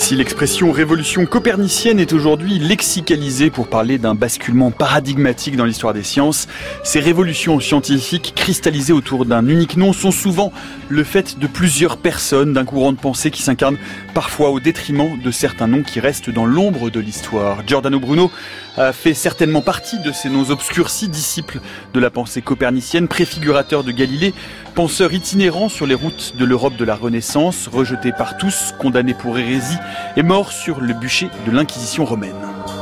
Si l'expression révolution copernicienne est aujourd'hui lexicalisée pour parler d'un basculement paradigmatique dans l'histoire des sciences, ces révolutions scientifiques cristallisées autour d'un unique nom sont souvent le fait de plusieurs personnes, d'un courant de pensée qui s'incarne parfois au détriment de certains noms qui restent dans l'ombre de l'histoire. Giordano Bruno a fait certainement partie de ces noms obscurcis, disciples de la pensée copernicienne, préfigurateur de Galilée, penseur itinérant sur les routes de l'Europe de la Renaissance, rejeté par tous, condamné pour hérésie et mort sur le bûcher de l'Inquisition romaine.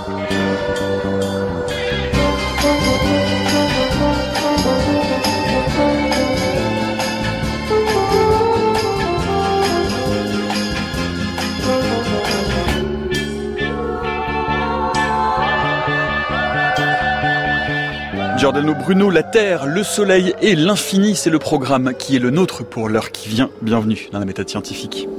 Giordano Bruno, la Terre, le Soleil et l'infini, c'est le programme qui est le nôtre pour l'heure qui vient. Bienvenue dans la méthode scientifique.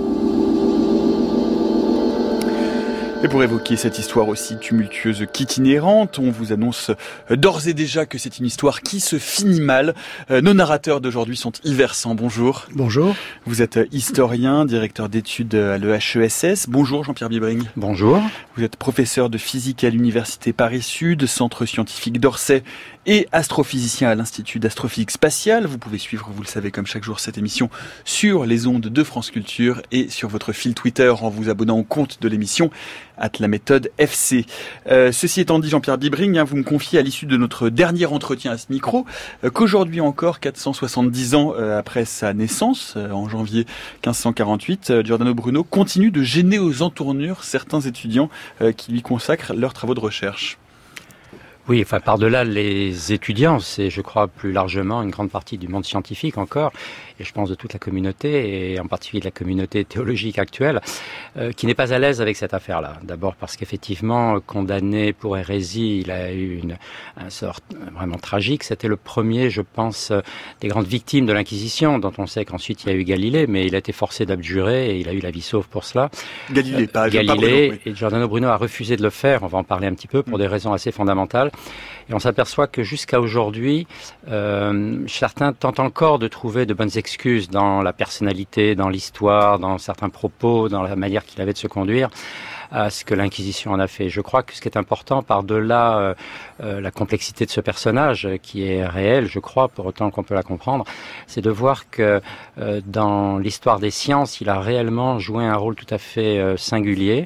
Et pour évoquer cette histoire aussi tumultueuse qu'itinérante, on vous annonce d'ores et déjà que c'est une histoire qui se finit mal. Nos narrateurs d'aujourd'hui sont Yves Hersant, bonjour. Bonjour. Vous êtes historien, directeur d'études à l'EHESS. Bonjour Jean-Pierre Bibring. Bonjour. Vous êtes professeur de physique à l'Université Paris-Sud, centre scientifique d'Orsay et astrophysicien à l'Institut d'astrophysique spatiale. Vous pouvez suivre, vous le savez, comme chaque jour, cette émission sur les ondes de France Culture et sur votre fil Twitter en vous abonnant au compte de l'émission @laméthode_FC. Ceci étant dit, Jean-Pierre Bibring, vous me confiez à l'issue de notre dernier entretien à ce micro qu'aujourd'hui encore, 470 ans après sa naissance, en janvier 1548, Giordano Bruno continue de gêner aux entournures certains étudiants qui lui consacrent leurs travaux de recherche. Oui, enfin par-delà les étudiants, c'est je crois plus largement une grande partie du monde scientifique encore, et je pense de toute la communauté, et en particulier de la communauté théologique actuelle, qui n'est pas à l'aise avec cette affaire-là. D'abord parce qu'effectivement, condamné pour hérésie, il a eu un sort vraiment tragique. C'était le premier, je pense, des grandes victimes de l'Inquisition, dont on sait qu'ensuite il y a eu Galilée, mais il a été forcé d'abjurer et il a eu la vie sauve pour cela. Galilée, pas Galilée, Bruno, oui. Et Giordano Bruno a refusé de le faire, on va en parler un petit peu, pour des raisons assez fondamentales. Et on s'aperçoit que jusqu'à aujourd'hui, certains tentent encore de trouver de bonnes excuses dans la personnalité, dans l'histoire, dans certains propos, dans la manière qu'il avait de se conduire à ce que l'Inquisition en a fait. Je crois que ce qui est important, par-delà la complexité de ce personnage, qui est réel, je crois, pour autant qu'on peut la comprendre, c'est de voir que dans l'histoire des sciences, il a réellement joué un rôle tout à fait singulier.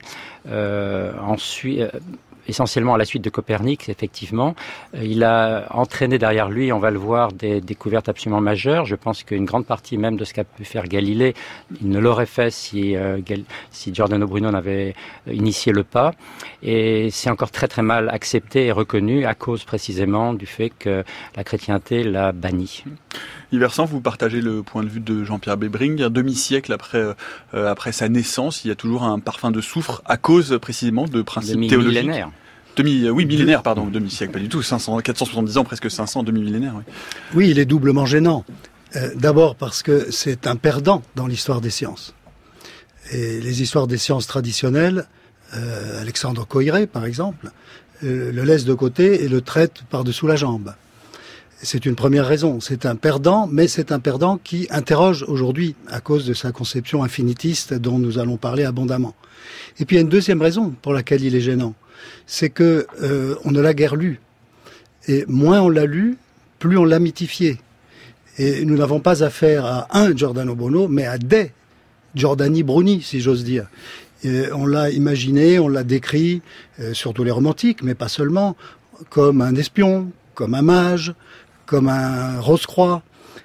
Ensuite, essentiellement à la suite de Copernic, effectivement. Il a entraîné derrière lui, on va le voir, des découvertes absolument majeures. Je pense qu'une grande partie même de ce qu'a pu faire Galilée, il ne l'aurait fait si Giordano Bruno n'avait initié le pas. Et c'est encore très très mal accepté et reconnu à cause précisément du fait que la chrétienté l'a banni. Yves Hersant, vous partagez le point de vue de Jean-Pierre Bibring. Un demi-siècle après sa naissance, il y a toujours un parfum de soufre à cause précisément de principes théologiques. Millénaire. Millénaire, pardon, demi-siècle, pas du tout, 470 ans, presque 500, demi-millénaire. Oui, il est doublement gênant. D'abord parce que c'est un perdant dans l'histoire des sciences. Et les histoires des sciences traditionnelles, Alexandre Coiré, par exemple, le laisse de côté et le traite par-dessous la jambe. C'est une première raison. C'est un perdant, mais c'est un perdant qui interroge aujourd'hui à cause de sa conception infinitiste dont nous allons parler abondamment. Et puis il y a une deuxième raison pour laquelle il est gênant. C'est que on ne l'a guère lu. Et moins on l'a lu, plus on l'a mythifié. Et nous n'avons pas affaire à un Giordano Bruno, mais à des Giordani Bruni, si j'ose dire. Et on l'a imaginé, on l'a décrit, surtout les romantiques, mais pas seulement, comme un espion, comme un mage, comme un Rose-Croix,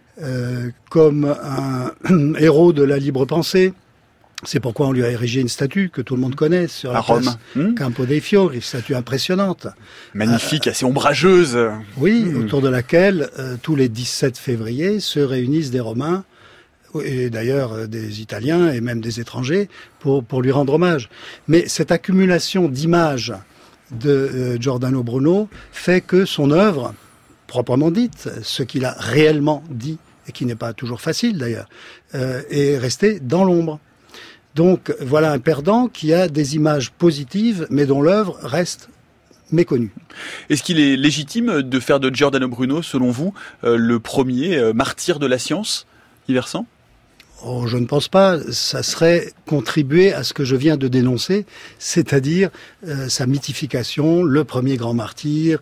comme un héros de la libre pensée. C'est pourquoi on lui a érigé une statue que tout le monde connaît sur la place Campo dei Fiori, une statue impressionnante. Magnifique, assez ombrageuse. Oui, autour de laquelle tous les 17 février se réunissent des Romains, et d'ailleurs des Italiens et même des étrangers, pour lui rendre hommage. Mais cette accumulation d'images de Giordano Bruno fait que son œuvre, proprement dite, ce qu'il a réellement dit, et qui n'est pas toujours facile d'ailleurs, est resté dans l'ombre. Donc voilà un perdant qui a des images positives, mais dont l'œuvre reste méconnue. Est-ce qu'il est légitime de faire de Giordano Bruno, selon vous, le premier martyr de la science, Yves Hersant ? Oh, je ne pense pas. Ça serait contribuer à ce que je viens de dénoncer, c'est-à-dire sa mythification, le premier grand martyr,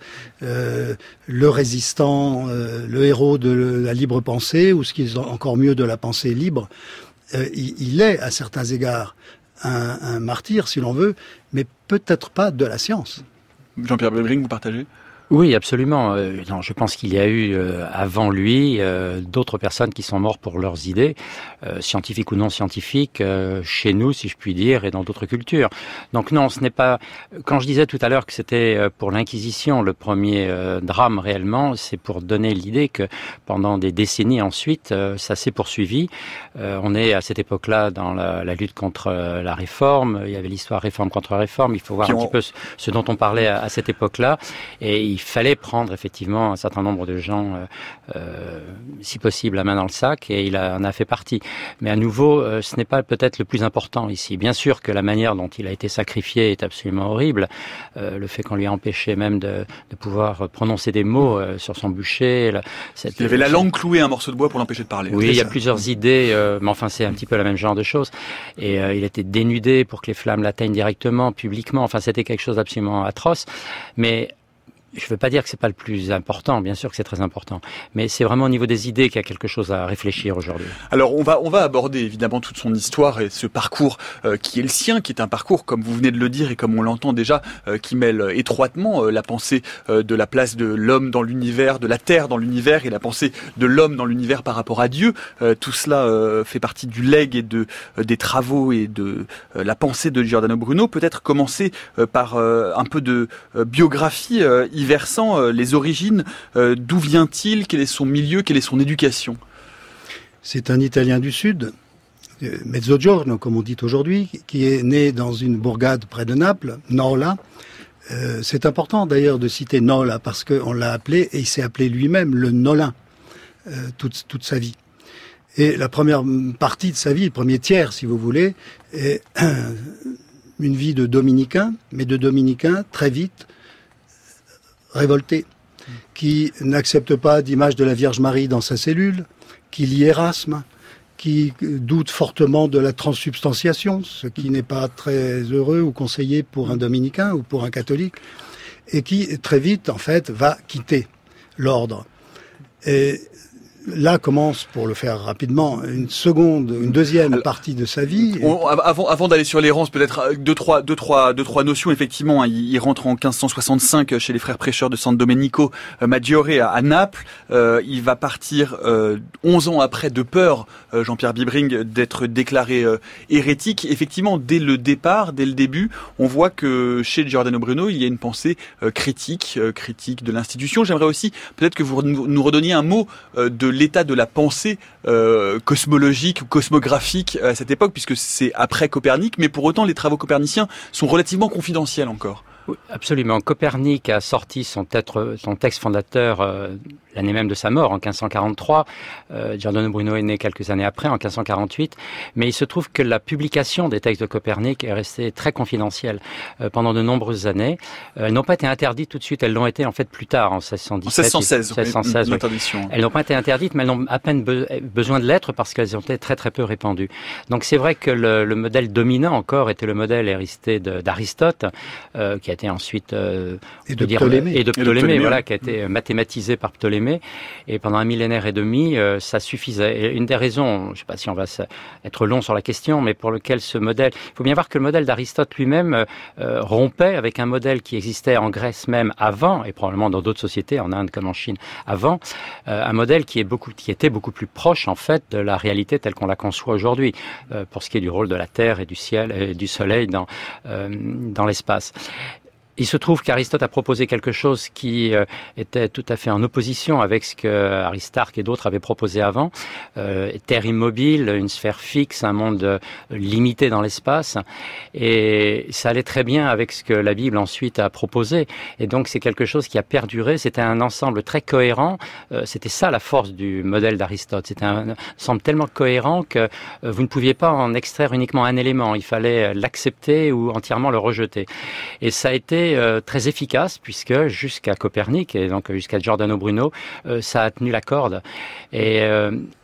le résistant, le héros de la libre pensée, ou ce qui est encore mieux de la pensée libre. Il est, à certains égards, un martyr, si l'on veut, mais peut-être pas de la science. Jean-Pierre Bébring, vous partagez ? Oui, absolument. Non, je pense qu'il y a eu avant lui d'autres personnes qui sont mortes pour leurs idées, scientifiques ou non scientifiques, chez nous, si je puis dire, et dans d'autres cultures. Donc non, ce n'est pas... Quand je disais tout à l'heure que c'était pour l'Inquisition le premier drame réellement, c'est pour donner l'idée que pendant des décennies ensuite, ça s'est poursuivi. On est à cette époque-là dans la lutte contre la réforme. Il y avait l'histoire réforme contre réforme. Il faut voir un petit peu ce dont on parlait à cette époque-là. Et il fallait prendre effectivement un certain nombre de gens, si possible, la main dans le sac, et il en a fait partie. Mais à nouveau, ce n'est pas peut-être le plus important ici. Bien sûr que la manière dont il a été sacrifié est absolument horrible. Le fait qu'on lui a empêché même de pouvoir prononcer des mots sur son bûcher. Il avait la langue clouée à un morceau de bois pour l'empêcher de parler. Oui, il y a plusieurs idées, mais enfin c'est un petit peu le même genre de choses. Et il était dénudé pour que les flammes l'atteignent directement, publiquement. Enfin, c'était quelque chose d'absolument atroce. Mais je ne veux pas dire que c'est pas le plus important, bien sûr que c'est très important, mais c'est vraiment au niveau des idées qu'il y a quelque chose à réfléchir aujourd'hui. Alors on va aborder évidemment toute son histoire et ce parcours qui est le sien, qui est un parcours, comme vous venez de le dire et comme on l'entend déjà, qui mêle étroitement la pensée de la place de l'homme dans l'univers, de la terre dans l'univers et la pensée de l'homme dans l'univers par rapport à Dieu. Tout cela fait partie du legs et des travaux et de la pensée de Giordano Bruno. Peut-être commencer par un peu de biographie versant les origines, d'où vient-il, quel est son milieu, quelle est son éducation? C'est un Italien du Sud, Mezzogiorno comme on dit aujourd'hui, qui est né dans une bourgade près de Naples, Nola. C'est important d'ailleurs de citer Nola parce qu'on l'a appelé, et il s'est appelé lui-même le Nolin toute sa vie. Et la première partie de sa vie, le premier tiers si vous voulez, est une vie de dominicain, mais de dominicain très vite révolté, qui n'accepte pas d'image de la Vierge Marie dans sa cellule, qui lit Erasme, qui doute fortement de la transsubstantiation, ce qui n'est pas très heureux ou conseillé pour un dominicain ou pour un catholique, et qui très vite, en fait, va quitter l'ordre. Et là commence, pour le faire rapidement, une deuxième partie de sa vie. Avant d'aller sur l'errance, peut-être deux, trois notions. Effectivement, il rentre en 1565 chez les frères prêcheurs de San Domenico Maggiore à Naples. Il va partir 11 ans après de peur, Jean-Pierre Bibring, d'être déclaré hérétique. Effectivement, dès le début, on voit que chez Giordano Bruno, il y a une pensée critique de l'institution. J'aimerais aussi peut-être que vous nous redonniez un mot de l'état de la pensée cosmologique ou cosmographique à cette époque, puisque c'est après Copernic, mais pour autant les travaux coperniciens sont relativement confidentiels encore. Oui, absolument. Copernic a sorti son texte fondateur l'année même de sa mort, en 1543. Giordano Bruno est né quelques années après, en 1548. Mais il se trouve que la publication des textes de Copernic est restée très confidentielle pendant de nombreuses années. Elles n'ont pas été interdites tout de suite, elles l'ont été en fait plus tard, en 1617. En 1616, l'interdiction. Oui. Elles n'ont pas été interdites, mais elles n'ont à peine besoin de l'être parce qu'elles ont été très très peu répandues. Donc c'est vrai que le modèle dominant encore était le modèle héristé d'Aristote, qui a été ensuite et de Ptolémée, voilà, qui a été mathématisé par Ptolémée, et pendant un millénaire et demi, ça suffisait. Et une des raisons, je ne sais pas si on va être long sur la question, mais pour lequel ce modèle, il faut bien voir que le modèle d'Aristote lui-même rompait avec un modèle qui existait en Grèce même avant, et probablement dans d'autres sociétés, en Inde comme en Chine avant, un modèle qui était beaucoup plus proche en fait de la réalité telle qu'on la conçoit aujourd'hui, pour ce qui est du rôle de la Terre et du ciel et du Soleil dans l'espace. Il se trouve qu'Aristote a proposé quelque chose qui était tout à fait en opposition avec ce que Aristarque et d'autres avaient proposé avant. Terre immobile, une sphère fixe, un monde limité dans l'espace. Et ça allait très bien avec ce que la Bible ensuite a proposé. Et donc c'est quelque chose qui a perduré. C'était un ensemble très cohérent. C'était ça la force du modèle d'Aristote. C'était un ensemble tellement cohérent que vous ne pouviez pas en extraire uniquement un élément. Il fallait l'accepter ou entièrement le rejeter. Et ça a été très efficace puisque jusqu'à Copernic et donc jusqu'à Giordano Bruno, ça a tenu la corde. Et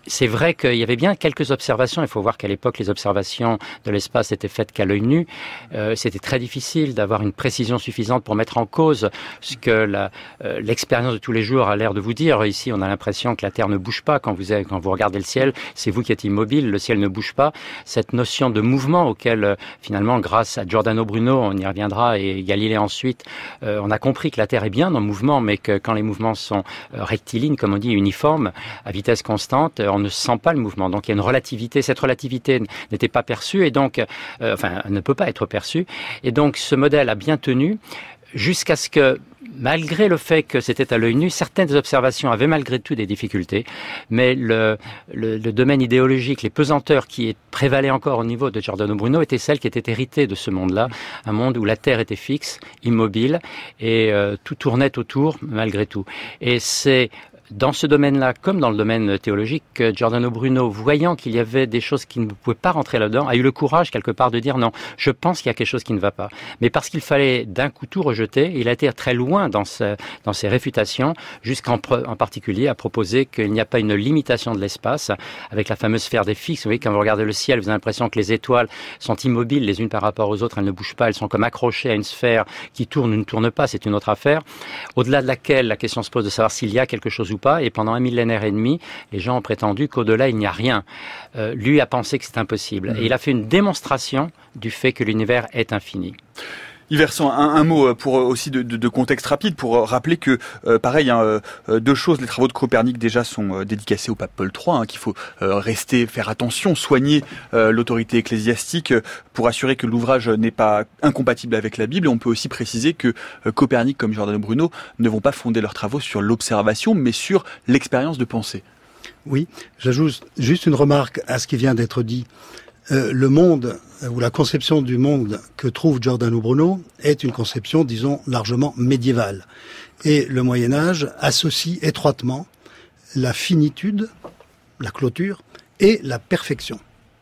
c'est vrai qu'il y avait bien quelques observations. Il faut voir qu'à l'époque, les observations de l'espace étaient faites qu'à l'œil nu. C'était très difficile d'avoir une précision suffisante pour mettre en cause ce que l'expérience de tous les jours a l'air de vous dire. Ici, on a l'impression que la Terre ne bouge pas. Quand vous regardez le ciel, c'est vous qui êtes immobile. Le ciel ne bouge pas. Cette notion de mouvement auquel, finalement, grâce à Giordano Bruno, on y reviendra, et Galilée ensuite, on a compris que la Terre est bien en mouvement, mais que quand les mouvements sont rectilignes, comme on dit, uniformes, à vitesse constante, on ne sent pas le mouvement. Donc il y a une relativité. Cette relativité n'était pas perçue et donc, ne peut pas être perçue. Et donc ce modèle a bien tenu jusqu'à ce que, malgré le fait que c'était à l'œil nu, certaines observations avaient malgré tout des difficultés, mais le domaine idéologique, les pesanteurs qui prévalaient encore au niveau de Giordano Bruno étaient celles qui étaient héritées de ce monde-là, un monde où la Terre était fixe, immobile, et tout tournait autour malgré tout. Et c'est dans ce domaine-là, comme dans le domaine théologique, Giordano Bruno, voyant qu'il y avait des choses qui ne pouvaient pas rentrer là-dedans, a eu le courage quelque part de dire non, je pense qu'il y a quelque chose qui ne va pas. Mais parce qu'il fallait d'un coup tout rejeter, il a été très loin dans ses réfutations, jusqu'en particulier à proposer qu'il n'y a pas une limitation de l'espace, avec la fameuse sphère des fixes. Vous voyez, quand vous regardez le ciel, vous avez l'impression que les étoiles sont immobiles les unes par rapport aux autres, elles ne bougent pas, elles sont comme accrochées à une sphère qui tourne ou ne tourne pas, c'est une autre affaire, au-delà de laquelle la question se pose de savoir s'il y a quelque chose ou pas, et pendant un millénaire et demi, les gens ont prétendu qu'au-delà, il n'y a rien. Lui a pensé que c'est impossible. Et il a fait une démonstration du fait que l'univers est infini. Yves Hersant, un mot pour aussi de contexte rapide pour rappeler que pareil, deux choses, les travaux de Copernic déjà sont dédicacés au pape Paul III, qu'il faut faire attention, soigner l'autorité ecclésiastique pour assurer que l'ouvrage n'est pas incompatible avec la Bible. Et on peut aussi préciser que Copernic comme Giordano Bruno ne vont pas fonder leurs travaux sur l'observation, mais sur l'expérience de pensée. Oui, j'ajoute juste une remarque à ce qui vient d'être dit. Le monde, ou la conception du monde que trouve Giordano Bruno est une conception, disons, largement médiévale. Et le Moyen-Âge associe étroitement la finitude, la clôture, et la perfection.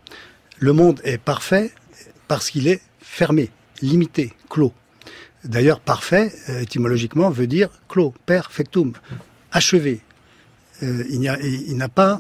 Le monde est parfait parce qu'il est fermé, limité, clos. D'ailleurs, parfait, étymologiquement, veut dire clos, perfectum, achevé. Il n'a pas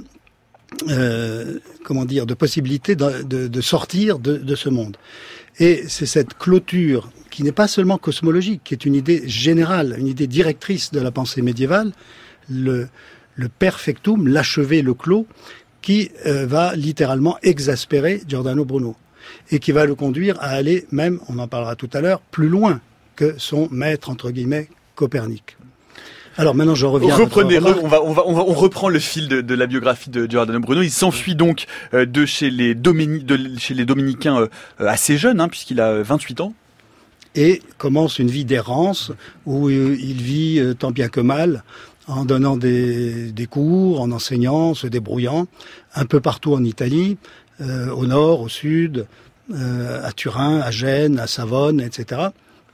de possibilité de sortir de ce monde. Et c'est cette clôture qui n'est pas seulement cosmologique, qui est une idée générale, une idée directrice de la pensée médiévale, le perfectum, l'achevé, le clos, qui va littéralement exaspérer Giordano Bruno et qui va le conduire à aller même, on en parlera tout à l'heure, plus loin que son maître, entre guillemets, Copernic. Alors maintenant, je reviens. On reprend le fil de la biographie de Giordano Bruno. Il s'enfuit donc de chez les dominicains assez jeune, puisqu'il a 28 ans. Et commence une vie d'errance où il vit tant bien que mal en donnant des cours, en enseignant, se débrouillant un peu partout en Italie, au nord, au sud, à Turin, à Gênes, à Savone, etc.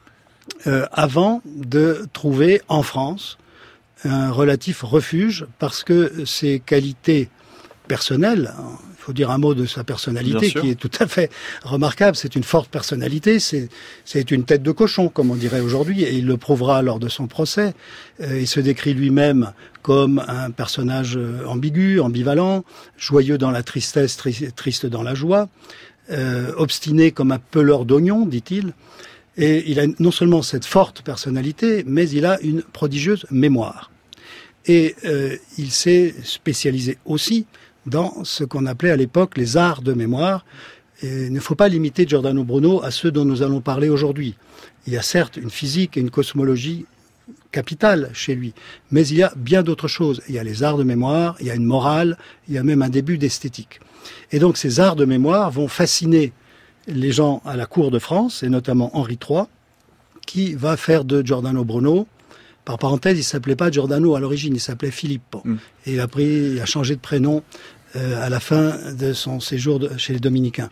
Avant de trouver en France un relatif refuge parce que ses qualités personnelles, il faut dire un mot de sa personnalité qui est tout à fait remarquable, c'est une forte personnalité, c'est une tête de cochon comme on dirait aujourd'hui et il le prouvera lors de son procès. Il se décrit lui-même comme un personnage ambigu, ambivalent, joyeux dans la tristesse, triste dans la joie, obstiné comme un peleur d'oignons, dit-il. Et il a non seulement cette forte personnalité, mais il a une prodigieuse mémoire. Et il s'est spécialisé aussi dans ce qu'on appelait à l'époque les arts de mémoire. Et il ne faut pas limiter Giordano Bruno à ceux dont nous allons parler aujourd'hui. Il y a certes une physique et une cosmologie capitale chez lui, mais il y a bien d'autres choses. Il y a les arts de mémoire, il y a une morale, il y a même un début d'esthétique. Et donc ces arts de mémoire vont fasciner les gens à la cour de France, et notamment Henri III, qui va faire de Giordano Bruno, par parenthèse, il s'appelait pas Giordano à l'origine, il s'appelait Filippo. Et il a changé de prénom à la fin de son séjour chez les Dominicains.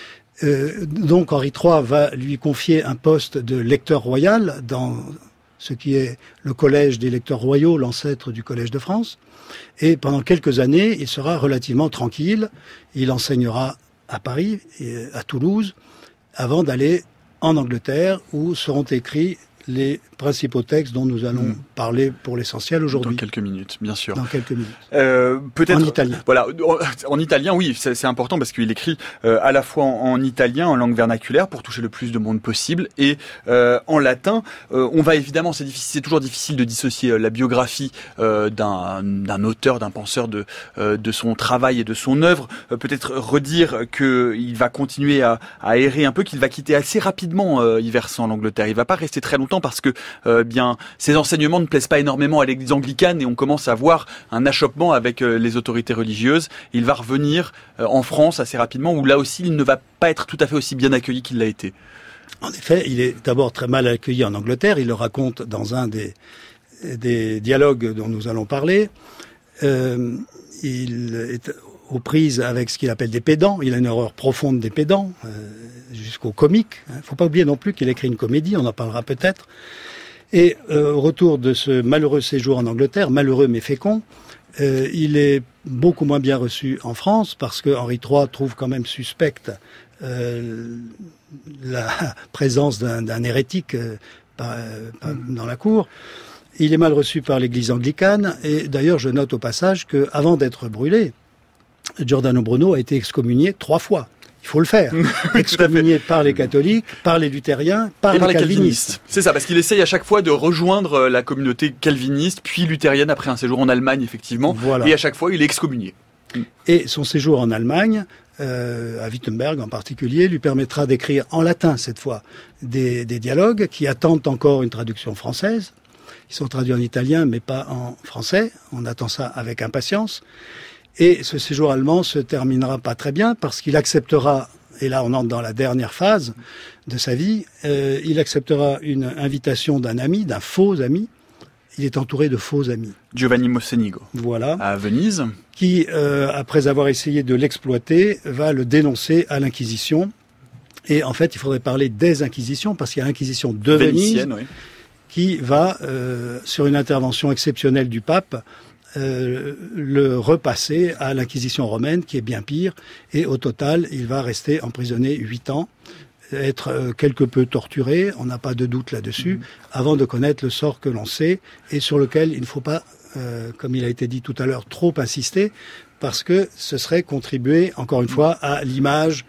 Donc Henri III va lui confier un poste de lecteur royal dans ce qui est le collège des lecteurs royaux, l'ancêtre du Collège de France. Et pendant quelques années, il sera relativement tranquille. Il enseignera à Paris et à Toulouse, avant d'aller en Angleterre, où seront écrits les principaux textes dont nous allons parler pour l'essentiel aujourd'hui. Dans quelques minutes, bien sûr. Dans quelques minutes. Peut-être en italien. Voilà, en italien, oui, c'est important parce qu'il écrit à la fois en italien, en langue vernaculaire, pour toucher le plus de monde possible, et en latin. On va évidemment, c'est toujours difficile de dissocier la biographie d'un auteur, d'un penseur de son travail et de son œuvre. Peut-être redire qu'il va continuer à errer un peu, qu'il va quitter assez rapidement Iversant l'Angleterre. Il va pas rester très longtemps parce que bien ses enseignements ne plaisent pas énormément à l'église anglicane et on commence à voir un achoppement avec les autorités religieuses. Il va revenir en France assez rapidement où là aussi il ne va pas être tout à fait aussi bien accueilli qu'il l'a été. En effet, il est d'abord très mal accueilli en Angleterre. Il le raconte dans un des dialogues dont nous allons parler. Il est aux prises avec ce qu'il appelle des pédants. Il a une horreur profonde des pédants, jusqu'au comique. Il ne faut pas oublier non plus qu'il écrit une comédie, on en parlera peut-être. Et au retour de ce malheureux séjour en Angleterre, malheureux mais fécond, il est beaucoup moins bien reçu en France parce que Henri III trouve quand même suspecte la présence d'un hérétique dans la cour. Il est mal reçu par l'église anglicane et d'ailleurs je note au passage qu'avant d'être brûlé, Giordano Bruno a été excommunié 3 fois. Il faut le faire. Excommunié par les catholiques, par les luthériens, par les calvinistes. C'est ça, parce qu'il essaye à chaque fois de rejoindre la communauté calviniste, puis luthérienne après un séjour en Allemagne, effectivement. Voilà. Et à chaque fois, il est excommunié. Et son séjour en Allemagne, à Wittenberg en particulier, lui permettra d'écrire en latin, cette fois, des dialogues qui attendent encore une traduction française. Ils sont traduits en italien, mais pas en français. On attend ça avec impatience. Et ce séjour allemand se terminera pas très bien parce qu'il acceptera, et là on entre dans la dernière phase de sa vie, il acceptera une invitation d'un ami, d'un faux ami. Il est entouré de faux amis. Giovanni Mocenigo. Voilà. À Venise. Qui, après avoir essayé de l'exploiter, va le dénoncer à l'Inquisition. Et en fait, il faudrait parler des Inquisitions parce qu'il y a l'Inquisition de Venise oui. Qui va, sur une intervention exceptionnelle du pape, le repasser à l'Inquisition romaine, qui est bien pire, et au total, il va rester emprisonné 8 ans, être quelque peu torturé, on n'a pas de doute là-dessus, avant de connaître le sort que l'on sait, et sur lequel il ne faut pas, comme il a été dit tout à l'heure, trop insister, parce que ce serait contribuer, encore une fois, à l'image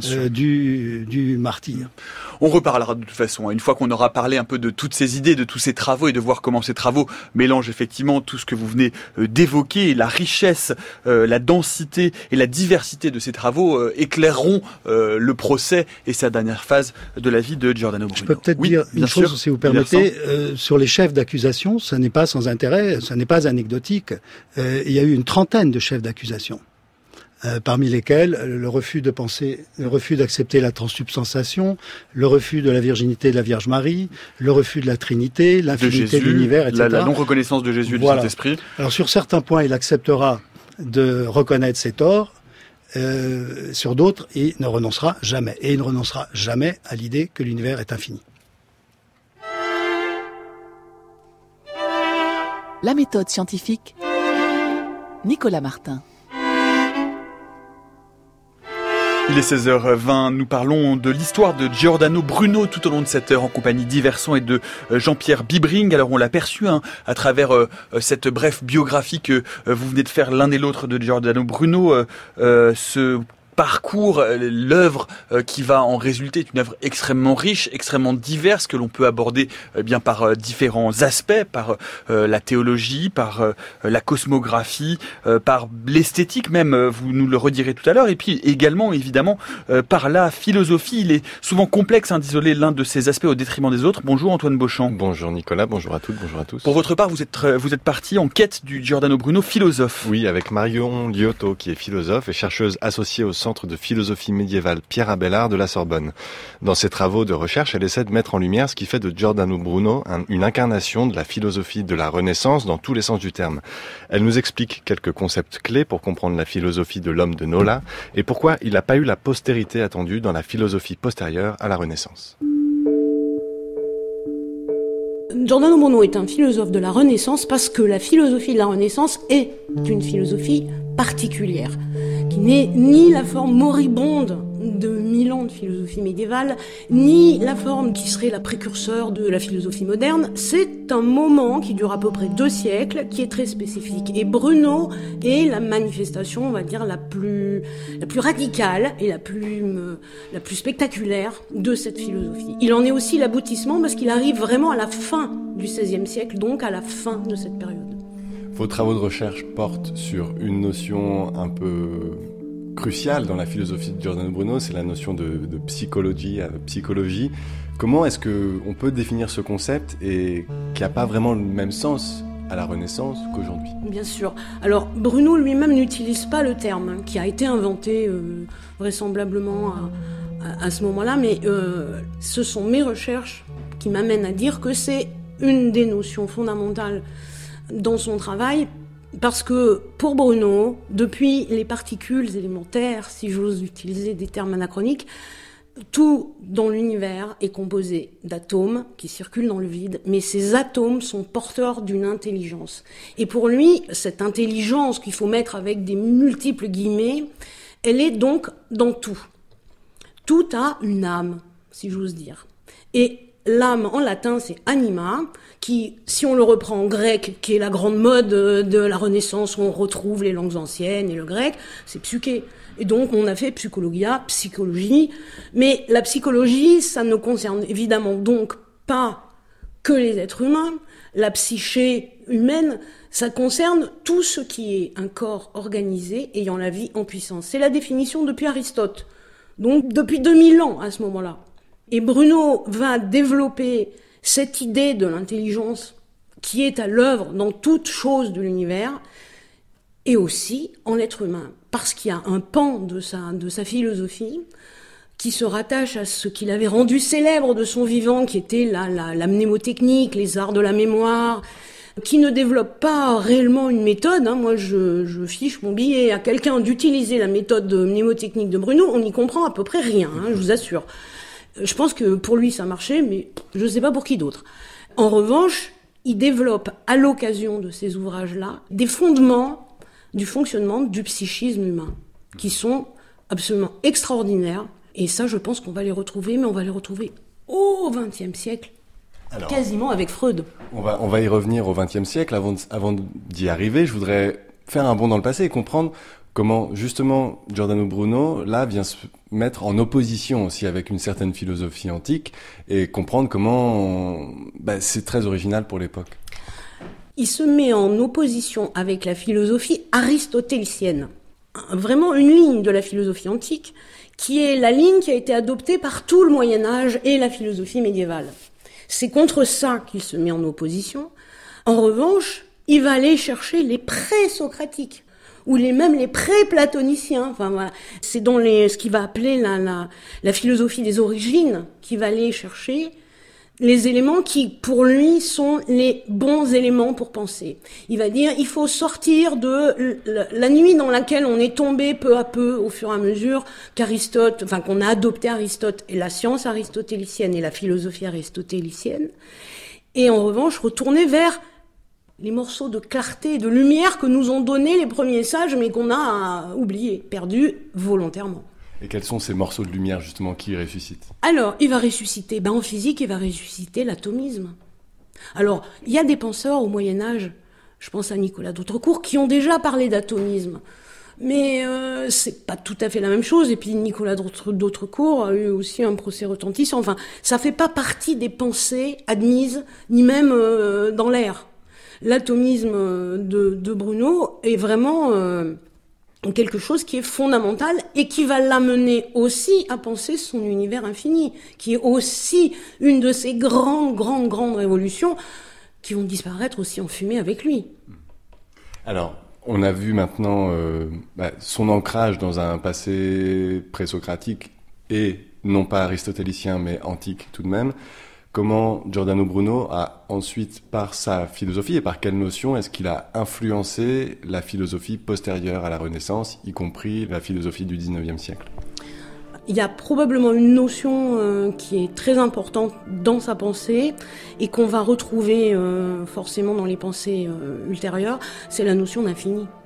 du martyr. On reparlera de toute façon, une fois qu'on aura parlé un peu de toutes ces idées, de tous ces travaux, et de voir comment ces travaux mélangent effectivement tout ce que vous venez d'évoquer, la richesse, la densité et la diversité de ces travaux éclaireront le procès et sa dernière phase de la vie de Giordano Bruno. Je peux peut-être dire une chose, si vous permettez, sur les chefs d'accusation, ça n'est pas sans intérêt, ça n'est pas anecdotique. Il y a eu une trentaine de chefs d'accusation. Parmi lesquels le refus d'accepter la transsubstantiation, le refus de la virginité de la Vierge Marie, le refus de la Trinité, l'infinité de l'univers, etc. La non-reconnaissance de Jésus et du Saint-Esprit. Alors sur certains points, il acceptera de reconnaître ses torts, sur d'autres, il ne renoncera jamais. Et il ne renoncera jamais à l'idée que l'univers est infini. La méthode scientifique, Nicolas Martin. Il est 16h20, nous parlons de l'histoire de Giordano Bruno tout au long de cette heure en compagnie d'Iversant et de Jean-Pierre Bibring. Alors on l'a perçu à travers cette brève biographie que vous venez de faire l'un et l'autre de Giordano Bruno, ce parcours, l'œuvre qui va en résulter est une œuvre extrêmement riche, extrêmement diverse, que l'on peut aborder bien par différents aspects, par la théologie, par la cosmographie, par l'esthétique même, vous nous le redirez tout à l'heure, et puis également évidemment par la philosophie. Il est souvent complexe d'isoler l'un de ces aspects au détriment des autres. Bonjour Antoine Beauchamp. Bonjour Nicolas, bonjour à toutes, bonjour à tous. Pour votre part, vous êtes parti en quête du Giordano Bruno philosophe. Oui, avec Marion Liotto qui est philosophe et chercheuse associée au Centre de philosophie médiévale Pierre Abélard de la Sorbonne. Dans ses travaux de recherche, elle essaie de mettre en lumière ce qui fait de Giordano Bruno une incarnation de la philosophie de la Renaissance dans tous les sens du terme. Elle nous explique quelques concepts clés pour comprendre la philosophie de l'homme de Nola et pourquoi il n'a pas eu la postérité attendue dans la philosophie postérieure à la Renaissance. Giordano Bruno est un philosophe de la Renaissance parce que la philosophie de la Renaissance est une philosophie particulière, qui n'est ni la forme moribonde de 1000 ans de philosophie médiévale, ni la forme qui serait la précurseur de la philosophie moderne. C'est un moment qui dure à peu près 2 siècles, qui est très spécifique. Et Bruno est la manifestation, on va dire, la plus radicale et la plus spectaculaire de cette philosophie. Il en est aussi l'aboutissement parce qu'il arrive vraiment à la fin du XVIe siècle, donc à la fin de cette période. Vos travaux de recherche portent sur une notion un peu cruciale dans la philosophie de Giordano Bruno, c'est la notion de psychologie. Comment est-ce qu'on peut définir ce concept et qui n'a pas vraiment le même sens à la Renaissance qu'aujourd'hui? Bien sûr. Alors, Bruno lui-même n'utilise pas le terme, qui a été inventé vraisemblablement à ce moment-là, mais ce sont mes recherches qui m'amènent à dire que c'est une des notions fondamentales dans son travail, parce que pour Bruno, depuis les particules élémentaires, si j'ose utiliser des termes anachroniques, tout dans l'univers est composé d'atomes qui circulent dans le vide, mais ces atomes sont porteurs d'une intelligence. Et pour lui, cette intelligence qu'il faut mettre avec des multiples guillemets, elle est donc dans tout. Tout a une âme, si j'ose dire. Et l'âme, en latin, c'est anima, qui, si on le reprend en grec, qui est la grande mode de la Renaissance, où on retrouve les langues anciennes et le grec, c'est psyché. Et donc, on a fait psychologie. Mais la psychologie, ça ne concerne évidemment donc pas que les êtres humains. La psyché humaine, ça concerne tout ce qui est un corps organisé ayant la vie en puissance. C'est la définition depuis Aristote. Donc, depuis 2000 ans, à ce moment-là. Et Bruno va développer cette idée de l'intelligence qui est à l'œuvre dans toute chose de l'univers et aussi en l'être humain. Parce qu'il y a un pan de sa philosophie qui se rattache à ce qu'il avait rendu célèbre de son vivant, qui était la mnémotechnique, les arts de la mémoire, qui ne développe pas réellement une méthode. Moi, je fiche mon billet à quelqu'un d'utiliser la méthode mnémotechnique de Bruno, on n'y comprend à peu près rien, je vous assure. Je pense que pour lui, ça marchait, mais je ne sais pas pour qui d'autre. En revanche, il développe, à l'occasion de ces ouvrages-là, des fondements du fonctionnement du psychisme humain, qui sont absolument extraordinaires. Et ça, je pense qu'on va les retrouver, mais on va les retrouver au XXe siècle, alors, quasiment avec Freud. On va y revenir au XXe siècle. Avant d'y arriver, je voudrais faire un bond dans le passé et comprendre comment, justement, Giordano Bruno, là, vient se mettre en opposition aussi avec une certaine philosophie antique et comprendre comment c'est très original pour l'époque. Il se met en opposition avec la philosophie aristotélicienne. Vraiment une ligne de la philosophie antique, qui est la ligne qui a été adoptée par tout le Moyen-Âge et la philosophie médiévale. C'est contre ça qu'il se met en opposition. En revanche, il va aller chercher les pré-socratiques, ou même les pré-platoniciens. Enfin, voilà. C'est dans ce qu'il va appeler la philosophie des origines, qui va aller chercher les éléments qui, pour lui, sont les bons éléments pour penser. Il va dire, il faut sortir de la nuit dans laquelle on est tombé peu à peu, au fur et à mesure qu'on a adopté Aristote et la science aristotélicienne et la philosophie aristotélicienne. Et en revanche, retourner vers les morceaux de clarté et de lumière que nous ont donnés les premiers sages, mais qu'on a oubliés, perdus volontairement. Et quels sont ces morceaux de lumière, justement, qui ressuscitent? Alors, il va ressusciter, en physique, il va ressusciter l'atomisme. Alors, il y a des penseurs au Moyen-Âge, je pense à Nicolas d'Autrecourt, qui ont déjà parlé d'atomisme. Mais c'est pas tout à fait la même chose. Et puis, Nicolas d'Autrecourt a eu aussi un procès retentissant. Enfin, ça fait pas partie des pensées admises, ni même dans l'air. L'atomisme de Bruno est vraiment quelque chose qui est fondamental et qui va l'amener aussi à penser son univers infini, qui est aussi une de ces grandes révolutions qui vont disparaître aussi en fumée avec lui. Alors, on a vu maintenant son ancrage dans un passé présocratique et non pas aristotélicien mais antique tout de même. Comment Giordano Bruno a ensuite, par sa philosophie et par quelle notion, est-ce qu'il a influencé la philosophie postérieure à la Renaissance, y compris la philosophie du XIXe siècle? Il y a probablement une notion qui est très importante dans sa pensée et qu'on va retrouver forcément dans les pensées ultérieures, c'est la notion d'infini.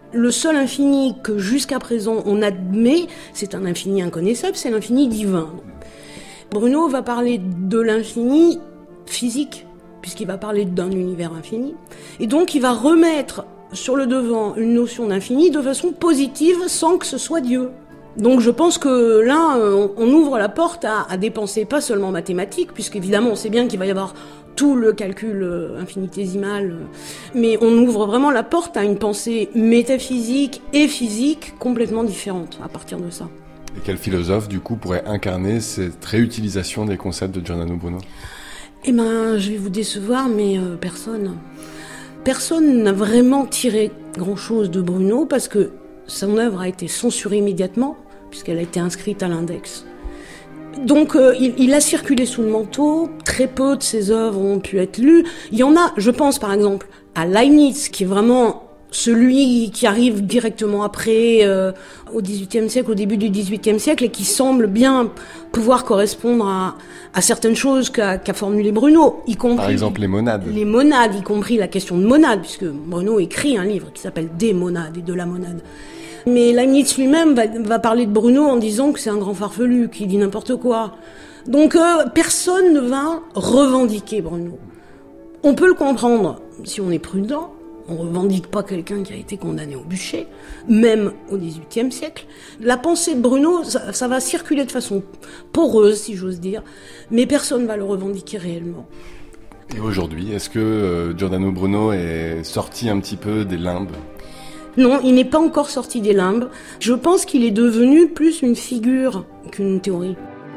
Le seul infini que jusqu'à présent on admet, c'est un infini inconnaissable, c'est l'infini divin. Bruno va parler de l'infini physique, puisqu'il va parler d'un univers infini. Et donc il va remettre sur le devant une notion d'infini de façon positive sans que ce soit Dieu. Donc je pense que là, on ouvre la porte à des pensées pas seulement mathématiques, puisqu'évidemment on sait bien qu'il va y avoir tout le calcul infinitésimal, mais on ouvre vraiment la porte à une pensée métaphysique et physique complètement différente à partir de ça. Et quel philosophe, du coup, pourrait incarner cette réutilisation des concepts de Giordano Bruno ? Eh ben, je vais vous décevoir, mais personne. Personne n'a vraiment tiré grand-chose de Bruno, parce que son œuvre a été censurée immédiatement, puisqu'elle a été inscrite à l'index. Donc il a circulé sous le manteau, très peu de ses œuvres ont pu être lues. Il y en a, je pense par exemple à Leibniz, qui est vraiment celui qui arrive directement après, au XVIIIe siècle, au début du XVIIIe siècle, et qui semble bien pouvoir correspondre à certaines choses qu'a formulé Bruno, y compris... Par exemple les monades. Les monades, y compris la question de monade, puisque Bruno écrit un livre qui s'appelle Des monades et de la monade. Mais Leibniz lui-même va parler de Bruno en disant que c'est un grand farfelu, qui dit n'importe quoi. Donc personne ne va revendiquer Bruno. On peut le comprendre si on est prudent. On ne revendique pas quelqu'un qui a été condamné au bûcher, même au XVIIIe siècle. La pensée de Bruno, ça va circuler de façon poreuse, si j'ose dire, mais personne ne va le revendiquer réellement. Et aujourd'hui, est-ce que Giordano Bruno est sorti un petit peu des limbes ? Non, il n'est pas encore sorti des limbes. Je pense qu'il est devenu plus une figure qu'une théorie.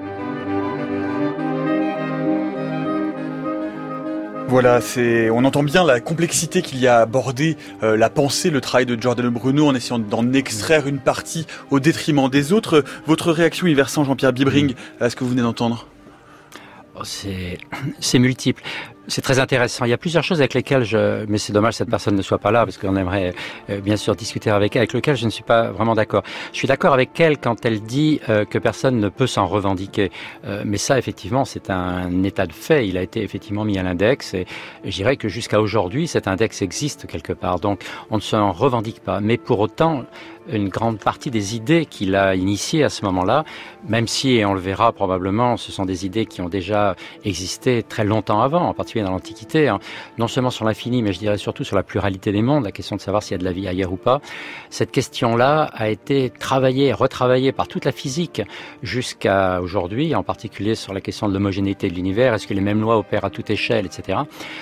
Voilà, on entend bien la complexité qu'il y a à aborder la pensée, le travail de Giordano Bruno en essayant d'en extraire une partie au détriment des autres. Votre réaction, Yversant, Jean-Pierre Bibring, à ce que vous venez d'entendre ? C'est multiple. C'est très intéressant. Il y a plusieurs choses avec lesquelles mais c'est dommage que cette personne ne soit pas là, parce qu'on aimerait bien sûr discuter avec elle, avec lesquelles je ne suis pas vraiment d'accord. Je suis d'accord avec elle quand elle dit que personne ne peut s'en revendiquer. Mais ça, effectivement, c'est un état de fait. Il a été effectivement mis à l'index, et je dirais que jusqu'à aujourd'hui, cet index existe quelque part. Donc, on ne s'en revendique pas. Mais pour autant, une grande partie des idées qu'il a initiées à ce moment-là, même si, et on le verra probablement, ce sont des idées qui ont déjà existé très longtemps avant, en particulier dans l'Antiquité, hein, non seulement sur l'infini, mais je dirais surtout sur la pluralité des mondes, la question de savoir s'il y a de la vie ailleurs ou pas. Cette question-là a été travaillée, retravaillée par toute la physique jusqu'à aujourd'hui, en particulier sur la question de l'homogénéité de l'univers, est-ce que les mêmes lois opèrent à toute échelle, etc.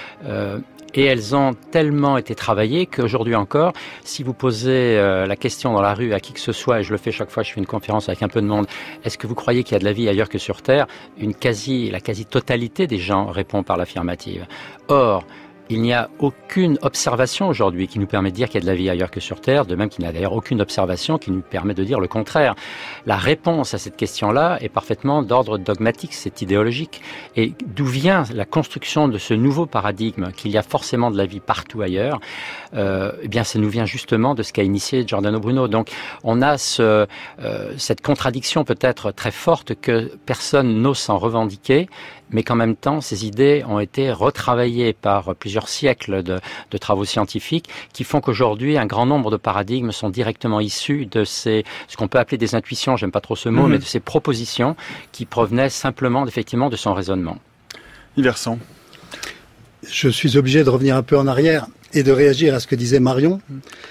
Et elles ont tellement été travaillées qu'aujourd'hui encore, si vous posez la question dans la rue à qui que ce soit, et je le fais chaque fois que je fais une conférence avec un peu de monde, est-ce que vous croyez qu'il y a de la vie ailleurs que sur Terre ? La quasi-totalité des gens répond par l'affirmative. Or, il n'y a aucune observation aujourd'hui qui nous permet de dire qu'il y a de la vie ailleurs que sur Terre, de même qu'il n'y a d'ailleurs aucune observation qui nous permet de dire le contraire. La réponse à cette question-là est parfaitement d'ordre dogmatique, c'est idéologique. Et d'où vient la construction de ce nouveau paradigme qu'il y a forcément de la vie partout ailleurs ? Eh bien, ça nous vient justement de ce qu'a initié Giordano Bruno. Donc, on a cette contradiction peut-être très forte que personne n'ose s'en revendiquer, mais qu'en même temps, ces idées ont été retravaillées par plusieurs siècles de travaux scientifiques qui font qu'aujourd'hui, un grand nombre de paradigmes sont directement issus de ce qu'on peut appeler des intuitions, j'aime pas trop ce mot, mais de ces propositions qui provenaient simplement, effectivement, de son raisonnement. Yversant. Je suis obligé de revenir un peu en arrière et de réagir à ce que disait Marion.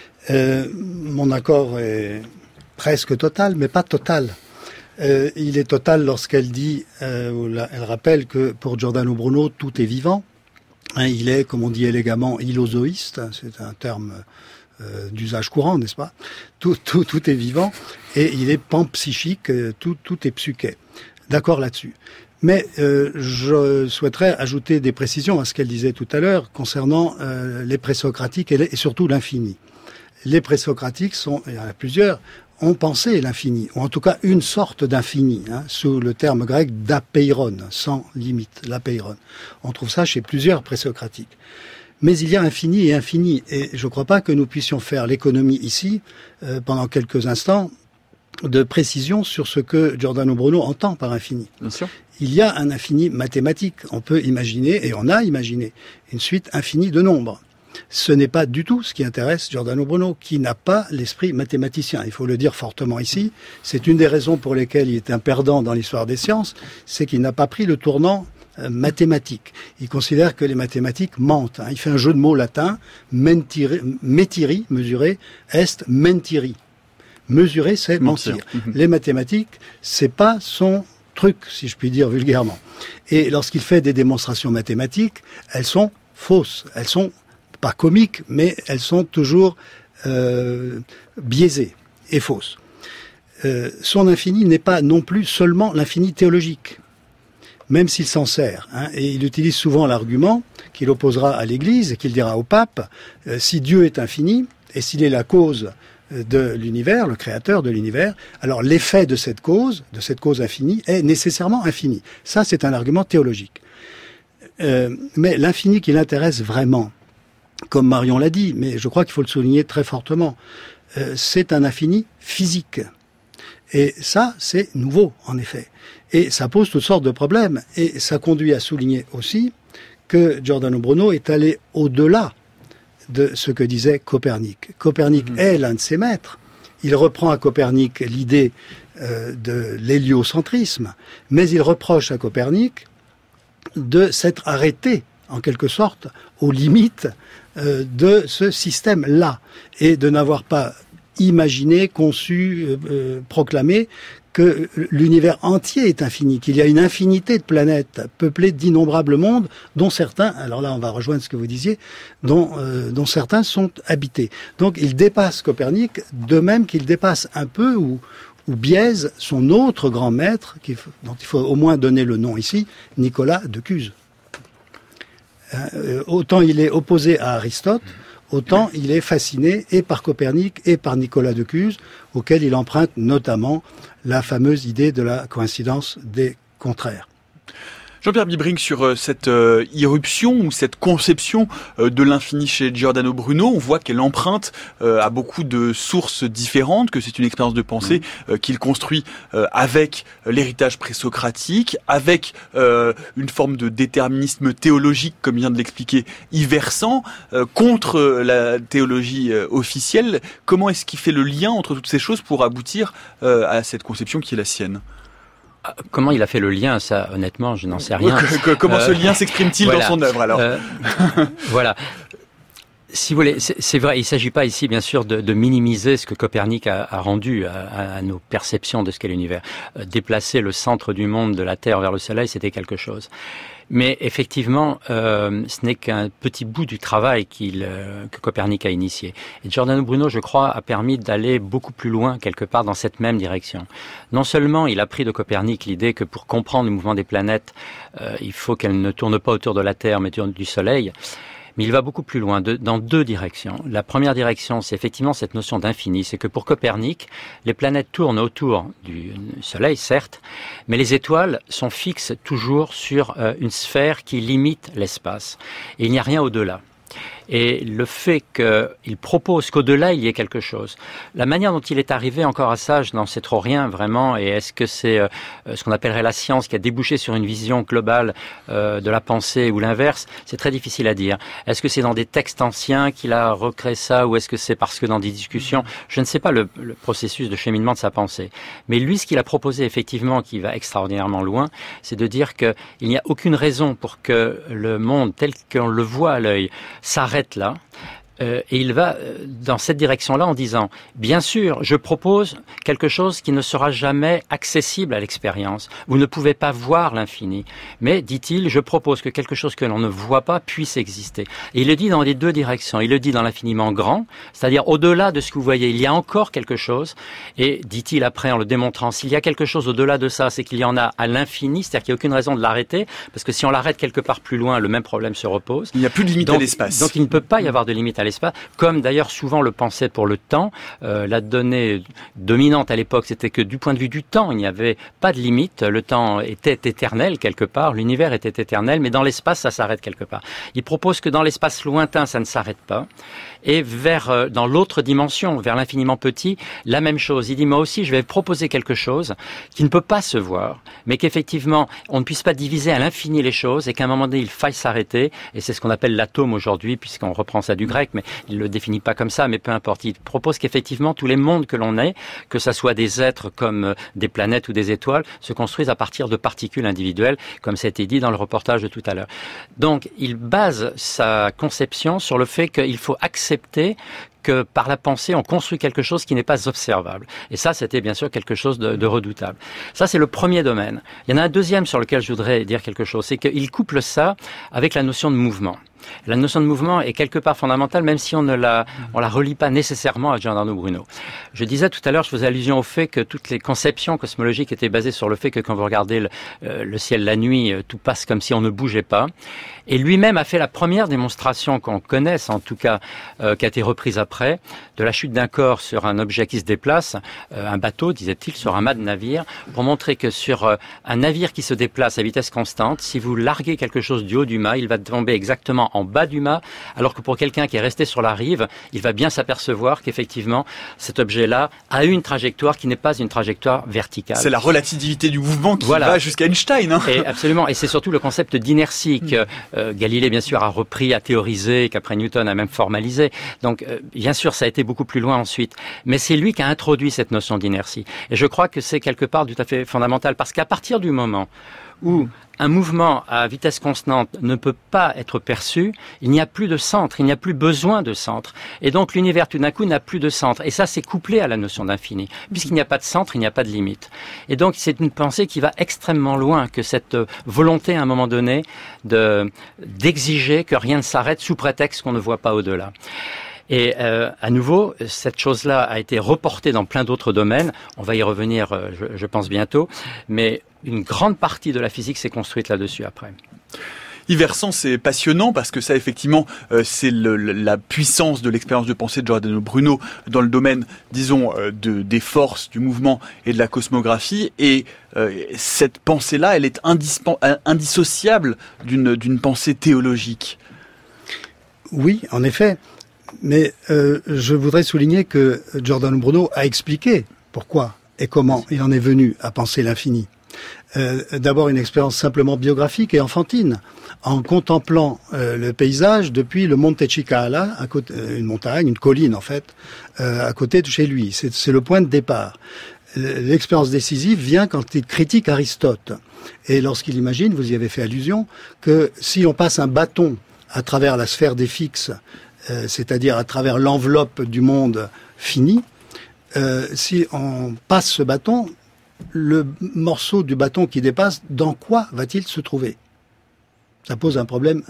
Mon accord est presque total, mais pas total. Il est total lorsqu'elle dit, elle rappelle que pour Giordano Bruno, tout est vivant. Il est, comme on dit élégamment, ilozoïste. C'est un terme d'usage courant, n'est-ce pas ? Tout est vivant et il est panpsychique. Tout est psyché. D'accord là-dessus. Mais je souhaiterais ajouter des précisions à ce qu'elle disait tout à l'heure concernant les présocratiques et surtout l'infini. Les présocratiques il y en a plusieurs, ont pensé l'infini, ou en tout cas une sorte d'infini, sous le terme grec d'apeiron, sans limite, l'apeiron. On trouve ça chez plusieurs présocratiques. Mais il y a infini et infini, et je ne crois pas que nous puissions faire l'économie ici, pendant quelques instants, de précision sur ce que Giordano Bruno entend par infini. Bien sûr. Il y a un infini mathématique. On peut imaginer, et on a imaginé, une suite infinie de nombres. Ce n'est pas du tout ce qui intéresse Giordano Bruno, qui n'a pas l'esprit mathématicien. Il faut le dire fortement ici. C'est une des raisons pour lesquelles il est un perdant dans l'histoire des sciences, c'est qu'il n'a pas pris le tournant mathématique. Il considère que les mathématiques mentent. Il fait un jeu de mots latin, metiri, mesurer, est mentiri. Mesurer, c'est mentir. Les mathématiques, c'est pas son truc, si je puis dire vulgairement. Et lorsqu'il fait des démonstrations mathématiques, elles sont fausses. Elles sont pas comiques, mais elles sont toujours biaisées et fausses. Son infini n'est pas non plus seulement l'infini théologique, même s'il s'en sert. Et il utilise souvent l'argument qu'il opposera à l'Église et qu'il dira au pape, si Dieu est infini, et s'il est la cause de l'univers, le créateur de l'univers, alors l'effet de cette cause infinie, est nécessairement infini. Ça, c'est un argument théologique. Mais l'infini qui l'intéresse vraiment, comme Marion l'a dit, mais je crois qu'il faut le souligner très fortement, c'est un infini physique. Et ça, c'est nouveau, en effet. Et ça pose toutes sortes de problèmes. Et ça conduit à souligner aussi que Giordano Bruno est allé au-delà de ce que disait Copernic. Copernic est l'un de ses maîtres. Il reprend à Copernic l'idée de l'héliocentrisme, mais il reproche à Copernic de s'être arrêté, en quelque sorte, aux limites de ce système-là, et de n'avoir pas imaginé, conçu, proclamé que l'univers entier est infini, qu'il y a une infinité de planètes peuplées d'innombrables mondes, dont certains, alors là on va rejoindre ce que vous disiez, dont certains sont habités. Donc il dépasse Copernic, de même qu'il dépasse un peu ou biaise son autre grand maître, dont il faut au moins donner le nom ici, Nicolas de Cuse. Autant il est opposé à Aristote, autant il est fasciné et par Copernic et par Nicolas de Cuse, auquel il emprunte notamment la fameuse idée de la coïncidence des contraires. Jean-Pierre Bibring, sur cette irruption ou cette conception de l'infini chez Giordano Bruno, on voit qu'elle emprunte à beaucoup de sources différentes, que c'est une expérience de pensée qu'il construit avec l'héritage présocratique, avec une forme de déterminisme théologique, comme vient de l'expliquer Yves Versant, contre la théologie officielle. Comment est-ce qu'il fait le lien entre toutes ces choses pour aboutir à cette conception qui est la sienne ? Comment il a fait le lien, ça, honnêtement, je n'en sais rien. Comment ce lien s'exprime-t-il dans son œuvre, alors Voilà. Si vous voulez, c'est vrai, il ne s'agit pas ici, bien sûr, de minimiser ce que Copernic a rendu à nos perceptions de ce qu'est l'univers. Déplacer le centre du monde de la Terre vers le Soleil, c'était quelque chose. Mais effectivement, ce n'est qu'un petit bout du travail que Copernic a initié. Et Giordano Bruno, je crois, a permis d'aller beaucoup plus loin, quelque part, dans cette même direction. Non seulement il a pris de Copernic l'idée que pour comprendre le mouvement des planètes, il faut qu'elles ne tournent pas autour de la Terre, mais du Soleil. Mais il va beaucoup plus loin, dans deux directions. La première direction, c'est effectivement cette notion d'infini. C'est que pour Copernic, les planètes tournent autour du Soleil, certes, mais les étoiles sont fixes toujours sur une sphère qui limite l'espace. Et il n'y a rien au-delà. Et le fait qu'il propose qu'au-delà, il y ait quelque chose. La manière dont il est arrivé encore à ça, je n'en sais trop rien vraiment. Et est-ce que c'est ce qu'on appellerait la science qui a débouché sur une vision globale de la pensée ou l'inverse? C'est très difficile à dire. Est-ce que c'est dans des textes anciens qu'il a recréé ça, ou est-ce que c'est parce que dans des discussions? Je ne sais pas le processus de cheminement de sa pensée. Mais lui, ce qu'il a proposé effectivement, qui va extraordinairement loin, c'est de dire qu'il n'y a aucune raison pour que le monde tel qu'on le voit à l'œil s'arrête là, et il va dans cette direction-là en disant, bien sûr, je propose quelque chose qui ne sera jamais accessible à l'expérience. Vous ne pouvez pas voir l'infini. Mais, dit-il, je propose que quelque chose que l'on ne voit pas puisse exister. Et il le dit dans les deux directions. Il le dit dans l'infiniment grand, c'est-à-dire au-delà de ce que vous voyez, il y a encore quelque chose. Et, dit-il après, en le démontrant, s'il y a quelque chose au-delà de ça, c'est qu'il y en a à l'infini, c'est-à-dire qu'il n'y a aucune raison de l'arrêter, parce que si on l'arrête quelque part plus loin, le même problème se repose. Il n'y a plus de limite à l'espace. Donc il ne peut pas y avoir de limite à l'espace. l'espace, comme d'ailleurs souvent le pensait pour le temps. La donnée dominante à l'époque, c'était que du point de vue du temps, il n'y avait pas de limite. Le temps était éternel quelque part, l'univers était éternel, mais dans l'espace, ça s'arrête quelque part. Il propose que dans l'espace lointain, ça ne s'arrête pas. Et dans l'autre dimension, vers l'infiniment petit, la même chose. Il dit, moi aussi, je vais proposer quelque chose qui ne peut pas se voir, mais qu'effectivement, on ne puisse pas diviser à l'infini les choses et qu'à un moment donné, il faille s'arrêter. Et c'est ce qu'on appelle l'atome aujourd'hui, puisqu'on reprend ça du grec, mais il le définit pas comme ça, mais peu importe. Il propose qu'effectivement, tous les mondes que l'on est, que ça soit des êtres comme des planètes ou des étoiles, se construisent à partir de particules individuelles, comme ça a été dit dans le reportage de tout à l'heure. Donc, il base sa conception sur le fait qu'il faut accepter que par la pensée, on construit quelque chose qui n'est pas observable. Et ça, c'était bien sûr quelque chose de redoutable. Ça, c'est le premier domaine. Il y en a un deuxième sur lequel je voudrais dire quelque chose, c'est qu'il couple ça avec la notion de mouvement. La notion de mouvement est quelque part fondamentale, même si on la relie pas nécessairement à Giordano Bruno. Je disais tout à l'heure, je faisais allusion au fait que toutes les conceptions cosmologiques étaient basées sur le fait que quand vous regardez le ciel la nuit, tout passe comme si on ne bougeait pas. Et lui-même a fait la première démonstration qu'on connaisse, en tout cas, qui a été reprise après, de la chute d'un corps sur un objet qui se déplace, un bateau, disait-il, sur un mât de navire, pour montrer que sur un navire qui se déplace à vitesse constante, si vous larguez quelque chose du haut du mât, il va tomber exactement en bas du mât, alors que pour quelqu'un qui est resté sur la rive, il va bien s'apercevoir qu'effectivement, cet objet-là a une trajectoire qui n'est pas une trajectoire verticale. C'est la relativité du mouvement qui va jusqu'à Einstein. Hein. Et absolument, et c'est surtout le concept d'inertie que Galilée, bien sûr, a repris, a théorisé, qu'après Newton a même formalisé. Donc, bien sûr, ça a été beaucoup plus loin ensuite. Mais c'est lui qui a introduit cette notion d'inertie. Et je crois que c'est quelque part tout à fait fondamental, parce qu'à partir du moment où un mouvement à vitesse constante ne peut pas être perçu, il n'y a plus de centre, il n'y a plus besoin de centre. Et donc l'univers tout d'un coup n'a plus de centre. Et ça, c'est couplé à la notion d'infini. Puisqu'il n'y a pas de centre, il n'y a pas de limite. Et donc c'est une pensée qui va extrêmement loin que cette volonté à un moment donné d'exiger que rien ne s'arrête sous prétexte qu'on ne voit pas au-delà. Et à nouveau, cette chose-là a été reportée dans plein d'autres domaines. On va y revenir, je pense, bientôt. Mais une grande partie de la physique s'est construite là-dessus après. Yves Hersan, c'est passionnant parce que ça, effectivement, c'est la puissance de l'expérience de pensée de Giordano Bruno dans le domaine, disons, des forces, du mouvement et de la cosmographie. Et cette pensée-là, elle est indissociable d'une pensée théologique. Oui, en effet. Mais je voudrais souligner que Giordano Bruno a expliqué pourquoi et comment il en est venu à penser l'infini. D'abord une expérience simplement biographique et enfantine, en contemplant le paysage depuis le Monte Cicala, à côté, une montagne, une colline en fait, à côté de chez lui. C'est le point de départ. L'expérience décisive vient quand il critique Aristote. Et lorsqu'il imagine, vous y avez fait allusion, que si on passe un bâton à travers la sphère des fixes, c'est-à-dire à travers l'enveloppe du monde fini, si on passe ce bâton, le morceau du bâton qui dépasse, dans quoi va-t-il se trouver ? Ça pose un problème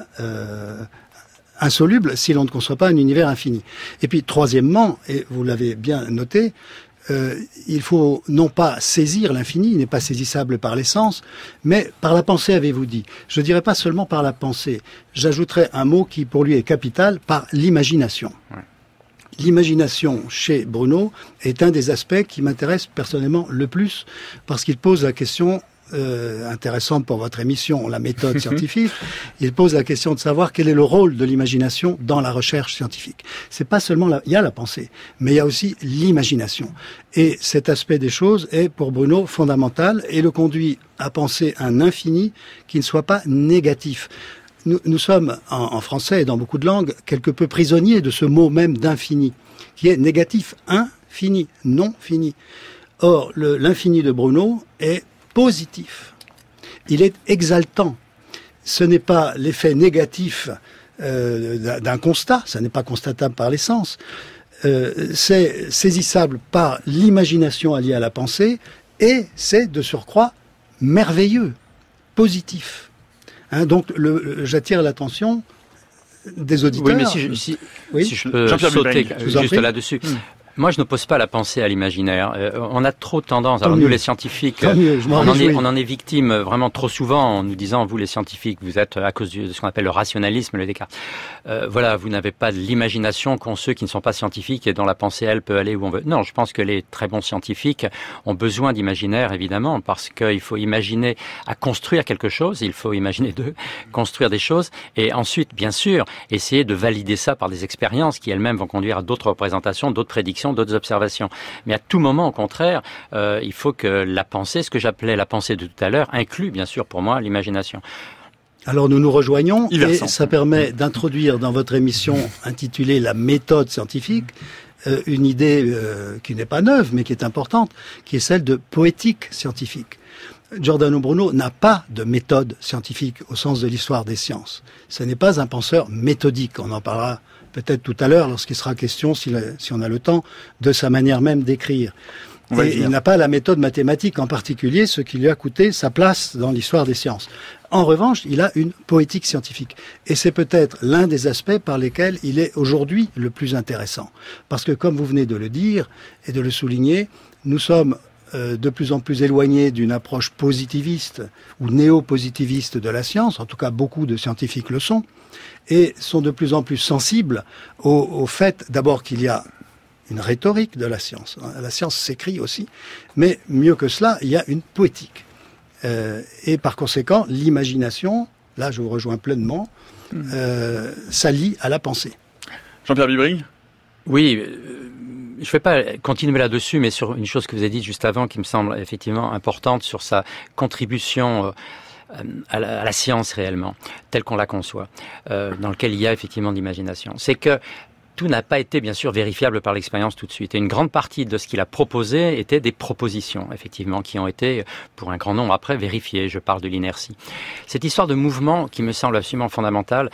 insoluble si l'on ne conçoit pas un univers infini. Et puis, troisièmement, et vous l'avez bien noté, il faut non pas saisir l'infini, il n'est pas saisissable par les sens, mais par la pensée, avez-vous dit. Je ne dirais pas seulement par la pensée. J'ajouterais un mot qui pour lui est capital, par l'imagination. Ouais. L'imagination chez Bruno est un des aspects qui m'intéresse personnellement le plus, parce qu'il pose la question intéressante pour votre émission, la méthode scientifique. Il pose la question de savoir quel est le rôle de l'imagination dans la recherche scientifique. C'est pas seulement il y a la pensée, mais il y a aussi l'imagination. Et cet aspect des choses est pour Bruno fondamental et le conduit à penser un infini qui ne soit pas négatif. Nous sommes, en français et dans beaucoup de langues, quelque peu prisonniers de ce mot même d'infini, qui est négatif, infini, non fini. Or, l'infini de Bruno est positif. Il est exaltant. Ce n'est pas l'effet négatif d'un constat, ça n'est pas constatable par les sens. C'est saisissable par l'imagination alliée à la pensée, et c'est de surcroît merveilleux, positif. Donc, j'attire l'attention des auditeurs. Oui, mais si je peux sauter juste là-dessus. Moi, je n'oppose pas la pensée à l'imaginaire. On a trop tendance, alors nous les scientifiques, on en est victime vraiment trop souvent en nous disant, vous les scientifiques, vous êtes à cause de ce qu'on appelle le rationalisme, le Descartes. Voilà, vous n'avez pas de l'imagination qu'ont ceux qui ne sont pas scientifiques et dont la pensée, elle, peut aller où on veut. Non, je pense que les très bons scientifiques ont besoin d'imaginaire, évidemment, parce qu'il faut imaginer à construire quelque chose, il faut imaginer construire des choses, et ensuite, bien sûr, essayer de valider ça par des expériences qui elles-mêmes vont conduire à d'autres représentations, d'autres prédictions, d'autres observations. Mais à tout moment, au contraire, il faut que la pensée, ce que j'appelais la pensée de tout à l'heure, inclut, bien sûr, pour moi, l'imagination. Alors nous nous rejoignons, et ça permet d'introduire dans votre émission intitulée « La méthode scientifique », une idée qui n'est pas neuve, mais qui est importante, qui est celle de poétique scientifique. Giordano Bruno n'a pas de méthode scientifique au sens de l'histoire des sciences. Ce n'est pas un penseur méthodique. On en parlera peut-être tout à l'heure lorsqu'il sera question, si on a le temps, de sa manière même d'écrire. Et il n'a pas la méthode mathématique en particulier, ce qui lui a coûté sa place dans l'histoire des sciences. En revanche, il a une poétique scientifique. Et c'est peut-être l'un des aspects par lesquels il est aujourd'hui le plus intéressant. Parce que, comme vous venez de le dire et de le souligner, nous sommes de plus en plus éloignés d'une approche positiviste ou néo-positiviste de la science. En tout cas, beaucoup de scientifiques le sont. Et sont de plus en plus sensibles au fait, d'abord, qu'il y a une rhétorique de la science. La science s'écrit aussi. Mais mieux que cela, il y a une poétique. Et par conséquent, l'imagination, là je vous rejoins pleinement, s'allie à la pensée. Jean-Pierre Bibring ? Oui, je ne vais pas continuer là-dessus, mais sur une chose que vous avez dite juste avant qui me semble effectivement importante sur sa contribution à la science réellement, telle qu'on la conçoit, dans lequel il y a effectivement de l'imagination. C'est que tout n'a pas été, bien sûr, vérifiable par l'expérience tout de suite. Et une grande partie de ce qu'il a proposé était des propositions, effectivement, qui ont été, pour un grand nombre après, vérifiées. Je parle de l'inertie. Cette histoire de mouvement, qui me semble absolument fondamentale,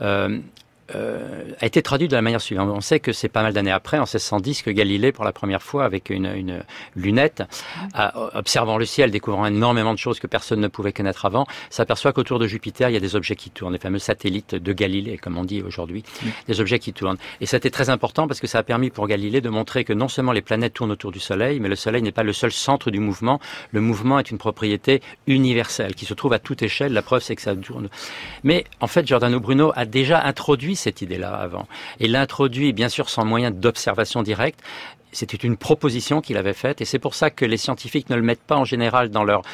a été traduite de la manière suivante. On sait que c'est pas mal d'années après, en 1610, que Galilée, pour la première fois, avec une lunette, observant le ciel, découvrant énormément de choses que personne ne pouvait connaître avant, s'aperçoit qu'autour de Jupiter, il y a des objets qui tournent, les fameux satellites de Galilée, comme on dit aujourd'hui, des objets qui tournent. Et ça a été très important parce que ça a permis pour Galilée de montrer que non seulement les planètes tournent autour du Soleil, mais le Soleil n'est pas le seul centre du mouvement. Le mouvement est une propriété universelle qui se trouve à toute échelle. La preuve, c'est que ça tourne. Mais en fait, Giordano Bruno a déjà introduit cette idée-là avant. Et l'introduit, bien sûr, sans moyen d'observation directe. C'était une proposition qu'il avait faite et c'est pour ça que les scientifiques ne le mettent pas en général dans leur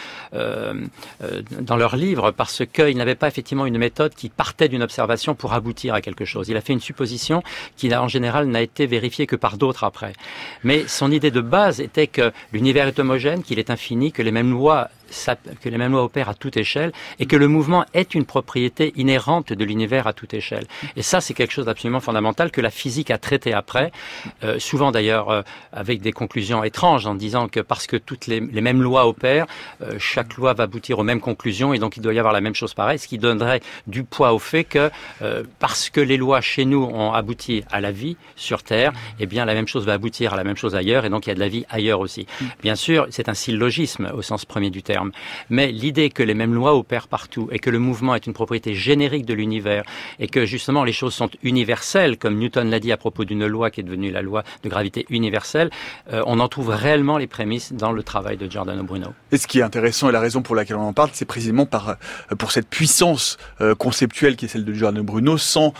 livre parce qu'ils n'avaient pas effectivement une méthode qui partait d'une observation pour aboutir à quelque chose. Il a fait une supposition qui en général n'a été vérifiée que par d'autres après. Mais son idée de base était que l'univers est homogène, qu'il est infini, que les mêmes lois opèrent à toute échelle et que le mouvement est une propriété inhérente de l'univers à toute échelle. Et ça, c'est quelque chose d'absolument fondamental que la physique a traité après, souvent d'ailleurs avec des conclusions étranges en disant que parce que toutes les mêmes lois opèrent, chaque loi va aboutir aux mêmes conclusions et donc il doit y avoir la même chose pareille, ce qui donnerait du poids au fait que parce que les lois chez nous ont abouti à la vie sur Terre, eh bien la même chose va aboutir à la même chose ailleurs et donc il y a de la vie ailleurs aussi. Bien sûr, c'est un syllogisme au sens premier du terme. Mais l'idée que les mêmes lois opèrent partout et que le mouvement est une propriété générique de l'univers et que justement les choses sont universelles, comme Newton l'a dit à propos d'une loi qui est devenue la loi de gravité universelle, on en trouve réellement les prémices dans le travail de Giordano Bruno. Et ce qui est intéressant et la raison pour laquelle on en parle, c'est précisément pour cette puissance conceptuelle qui est celle de Giordano Bruno, sans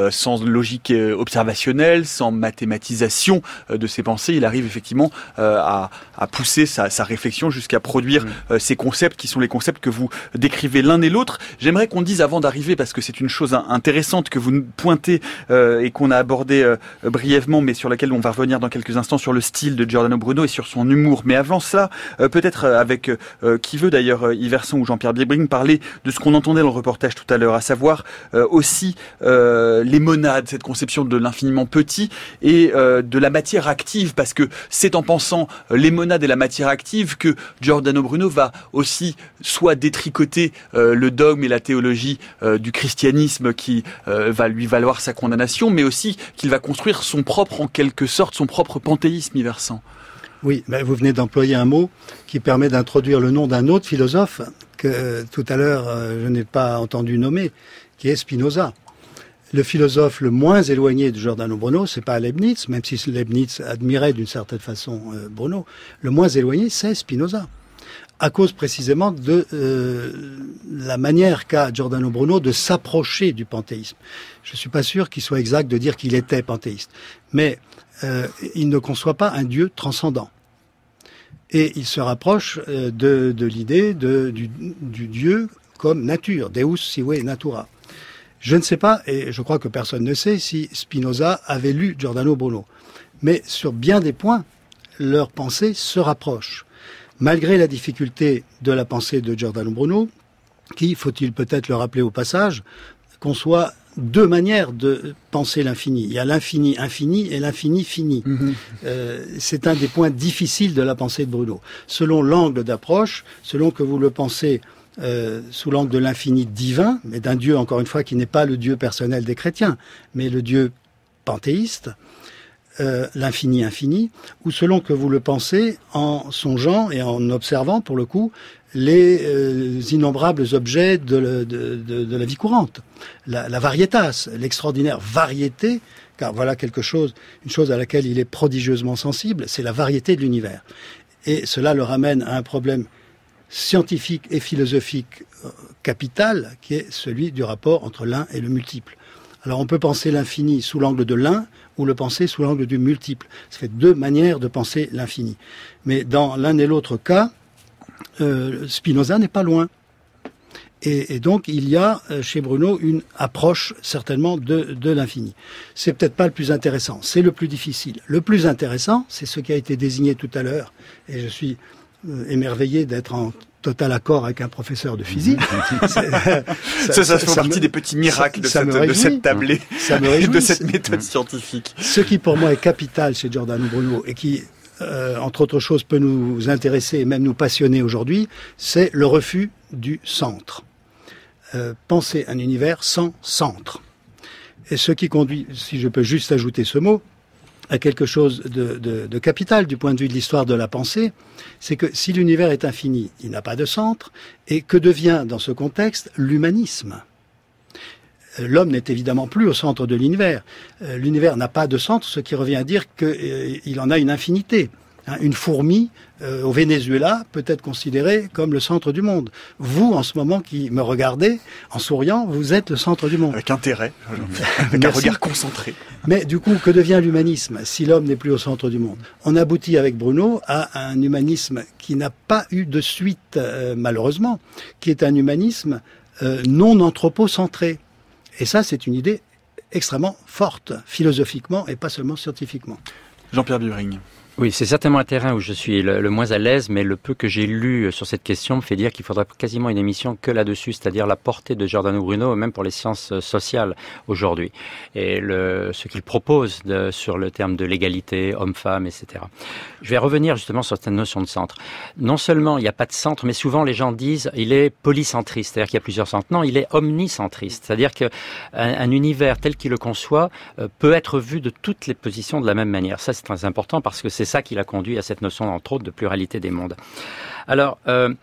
logique observationnelle, sans mathématisation de ses pensées, il arrive effectivement à pousser sa réflexion jusqu'à produire ces concepts qui sont les concepts que vous décrivez l'un et l'autre. J'aimerais qu'on dise avant d'arriver, parce que c'est une chose intéressante que vous pointez et qu'on a abordé brièvement, mais sur laquelle on va revenir dans quelques instants, sur le style de Giordano Bruno et sur son humour. Mais avant cela, peut-être avec qui veut d'ailleurs Yves Hersant ou Jean-Pierre Bibring parler de ce qu'on entendait dans le reportage tout à l'heure, à savoir aussi les monades, cette conception de l'infiniment petit et de la matière active, parce que c'est en pensant les monades et la matière active que Giordano Bruno va aussi soit détricoter le dogme et la théologie du christianisme qui va lui valoir sa condamnation, mais aussi qu'il va construire son propre, en quelque sorte, son propre panthéisme, Yves Hersant. Oui, mais vous venez d'employer un mot qui permet d'introduire le nom d'un autre philosophe que tout à l'heure je n'ai pas entendu nommer, qui est Spinoza. Le philosophe le moins éloigné de Giordano Bruno, c'est pas Leibniz, même si Leibniz admirait d'une certaine façon Bruno, le moins éloigné, c'est Spinoza. À cause précisément de la manière qu'a Giordano Bruno de s'approcher du panthéisme. Je suis pas sûr qu'il soit exact de dire qu'il était panthéiste, mais il ne conçoit pas un Dieu transcendant. Et il se rapproche de l'idée du Dieu comme nature, Deus sive natura. Je ne sais pas, et je crois que personne ne sait, si Spinoza avait lu Giordano Bruno. Mais sur bien des points, leurs pensées se rapprochent. Malgré la difficulté de la pensée de Giordano Bruno, qui, faut-il peut-être le rappeler au passage, conçoit deux manières de penser l'infini. Il y a l'infini infini et l'infini fini. C'est un des points difficiles de la pensée de Bruno. Selon l'angle d'approche, selon que vous le pensez sous l'angle de l'infini divin, mais d'un Dieu, encore une fois, qui n'est pas le Dieu personnel des chrétiens, mais le Dieu panthéiste, l'infini infini, ou selon que vous le pensez en songeant et en observant, pour le coup, les innombrables objets de la vie courante. La varietas, l'extraordinaire variété, car voilà une chose à laquelle il est prodigieusement sensible, c'est la variété de l'univers. Et cela le ramène à un problème scientifique et philosophique capital, qui est celui du rapport entre l'un et le multiple. Alors on peut penser l'infini sous l'angle de l'un, ou le penser sous l'angle du multiple. Ça fait deux manières de penser l'infini. Mais dans l'un et l'autre cas, Spinoza n'est pas loin. Et donc, il y a chez Bruno une approche certainement de l'infini. C'est peut-être pas le plus intéressant, c'est le plus difficile. Le plus intéressant, c'est ce qui a été désigné tout à l'heure, et je suis émerveillé d'être en total accord avec un professeur de physique. Ça fait partie des petits miracles de cette tablée, de cette méthode scientifique. Ce qui pour moi est capital chez Giordano Bruno et qui, entre autres choses, peut nous intéresser et même nous passionner aujourd'hui, c'est le refus du centre. Penser un univers sans centre. Et ce qui conduit, si je peux juste ajouter ce mot, à quelque chose de capital du point de vue de l'histoire de la pensée, c'est que si l'univers est infini, il n'a pas de centre, et que devient dans ce contexte l'humanisme ? L'homme n'est évidemment plus au centre de l'univers. L'univers n'a pas de centre, ce qui revient à dire qu'il en a une infinité. Une fourmi au Venezuela peut être considérée comme le centre du monde. Vous, en ce moment, qui me regardez, en souriant, vous êtes le centre du monde. Avec intérêt, avec un regard concentré. Mais du coup, que devient l'humanisme si l'homme n'est plus au centre du monde ? On aboutit avec Bruno à un humanisme qui n'a pas eu de suite, malheureusement, qui est un humanisme non anthropocentré. Et ça, c'est une idée extrêmement forte, philosophiquement et pas seulement scientifiquement. Jean-Pierre Biering. Oui, c'est certainement un terrain où je suis le moins à l'aise, mais le peu que j'ai lu sur cette question me fait dire qu'il faudrait quasiment une émission que là-dessus, c'est-à-dire la portée de Giordano Bruno, même pour les sciences sociales aujourd'hui, et ce qu'il propose sur le terme de l'égalité, homme-femme, etc. Je vais revenir justement sur cette notion de centre. Non seulement il n'y a pas de centre, mais souvent les gens disent il est polycentriste, c'est-à-dire qu'il y a plusieurs centres. Non, il est omnicentriste, c'est-à-dire qu'un univers tel qu'il le conçoit peut être vu de toutes les positions de la même manière. Ça, c'est très important parce que c'est ça qui l'a conduit à cette notion, entre autres, de pluralité des mondes. Alors,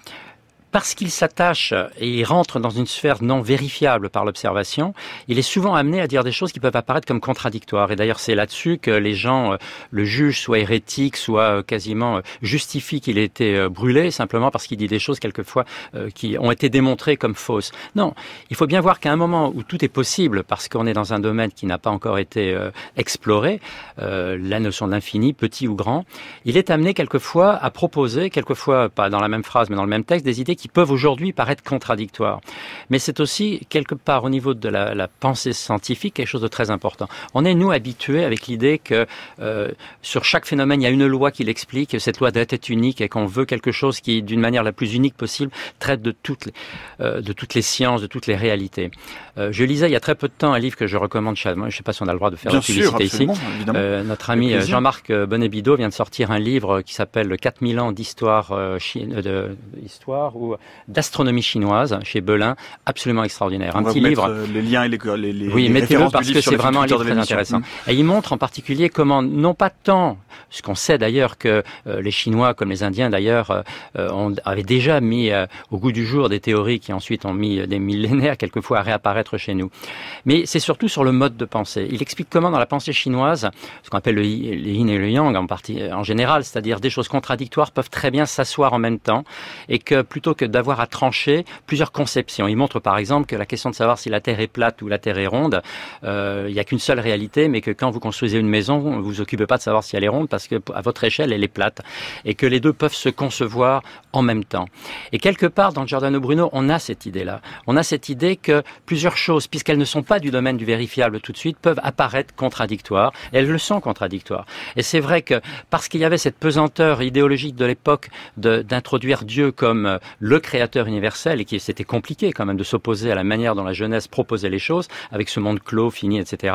parce qu'il s'attache et il rentre dans une sphère non vérifiable par l'observation, il est souvent amené à dire des choses qui peuvent apparaître comme contradictoires. Et d'ailleurs, c'est là-dessus que les gens le jugent soit hérétique, soit quasiment justifient qu'il ait été brûlé, simplement parce qu'il dit des choses quelquefois qui ont été démontrées comme fausses. Non, il faut bien voir qu'à un moment où tout est possible, parce qu'on est dans un domaine qui n'a pas encore été exploré, la notion de l'infini, petit ou grand, il est amené quelquefois à proposer, quelquefois pas dans la même phrase mais dans le même texte, des idées qui peuvent aujourd'hui paraître contradictoires. Mais c'est aussi, quelque part, au niveau de la pensée scientifique, quelque chose de très important. On est, nous, habitués avec l'idée que sur chaque phénomène, il y a une loi qui l'explique, cette loi doit être unique et qu'on veut quelque chose qui, d'une manière la plus unique possible, traite de toutes les sciences, de toutes les réalités. Je lisais il y a très peu de temps un livre que je recommande chaleureusement, je ne sais pas si on a le droit de faire de publicité ici. Notre ami Jean-Marc Bonnet-Bidot vient de sortir un livre qui s'appelle 4000 ans d'histoire, d'histoire ou ou d'astronomie chinoise chez Belin, absolument extraordinaire. Un petit livre. Les liens et les oui, mettez-le parce que c'est vraiment un livre très intéressant. intéressant. Et il montre en particulier comment, non pas tant, ce qu'on sait d'ailleurs que les Chinois, comme les Indiens d'ailleurs, avaient déjà mis au goût du jour des théories qui ensuite ont mis des millénaires quelquefois à réapparaître chez nous. Mais c'est surtout sur le mode de pensée. Il explique comment dans la pensée chinoise, ce qu'on appelle le yin et le yang en général, c'est-à-dire des choses contradictoires peuvent très bien s'asseoir en même temps et que plutôt que d'avoir à trancher plusieurs conceptions. Il montre par exemple que la question de savoir si la Terre est plate ou la Terre est ronde, il n'y a qu'une seule réalité, mais que quand vous construisez une maison, vous vous occupez pas de savoir si elle est ronde parce que à votre échelle, elle est plate et que les deux peuvent se concevoir en même temps. Et quelque part, dans Giordano Bruno, on a cette idée-là. On a cette idée que plusieurs choses, puisqu'elles ne sont pas du domaine du vérifiable tout de suite, peuvent apparaître contradictoires. Et elles le sont contradictoires. Et c'est vrai que parce qu'il y avait cette pesanteur idéologique de l'époque d'introduire Dieu comme le créateur universel et que c'était compliqué quand même de s'opposer à la manière dont la jeunesse proposait les choses, avec ce monde clos, fini, etc.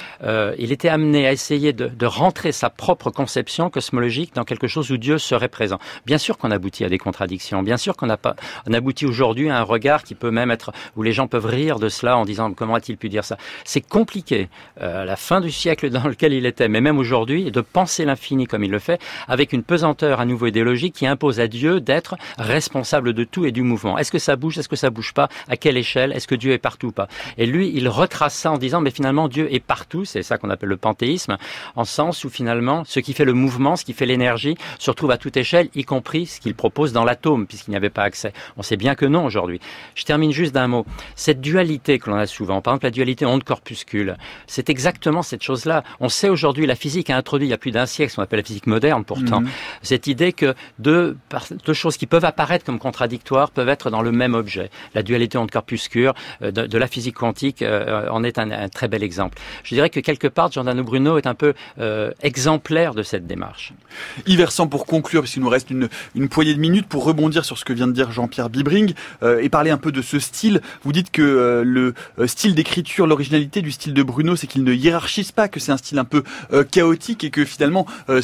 Il était amené à essayer de rentrer sa propre conception cosmologique dans quelque chose où Dieu serait présent. Bien sûr qu'on aboutit à des contradictions, bien sûr qu'on aboutit aujourd'hui à un regard qui peut même être, où les gens peuvent rire de cela en disant comment a-t-il pu dire ça. C'est compliqué, à la fin du siècle dans lequel il était, mais même aujourd'hui, de penser l'infini comme il le fait, avec une pesanteur à nouveau idéologique qui impose à Dieu d'être responsable de tout et du mouvement. Est-ce que ça bouge, est-ce que ça bouge pas? À quelle échelle? Est-ce que Dieu est partout ou pas? Et lui, il retrace ça en disant, mais finalement, Dieu est partout, c'est ça qu'on appelle le panthéisme, en sens où finalement, ce qui fait le mouvement, ce qui fait l'énergie, se retrouve à toute échelle, y compris ce qu'il propose dans l'atome, puisqu'il n'y avait pas accès. On sait bien que non aujourd'hui. Je termine juste d'un mot. Cette dualité que l'on a souvent, par exemple la dualité onde-corpuscule, c'est exactement cette chose-là. On sait aujourd'hui, la physique a introduit il y a plus d'un siècle, ce qu'on appelle la physique moderne pourtant, cette idée que deux choses qui peuvent apparaître comme contradictoires peuvent être dans le même objet. La dualité onde-corpuscule de la physique quantique en est un très bel exemple. Je dirais que quelque part, Giordano Bruno est un peu exemplaire de cette démarche. Yves Hersant, pour conclure, puisqu'il nous reste une poignée de minutes pour rebondir sur ce que vient de dire Jean-Pierre Bibring et parler un peu de ce style. Vous dites que le style d'écriture, l'originalité du style de Bruno, c'est qu'il ne hiérarchise pas, que c'est un style un peu chaotique et que finalement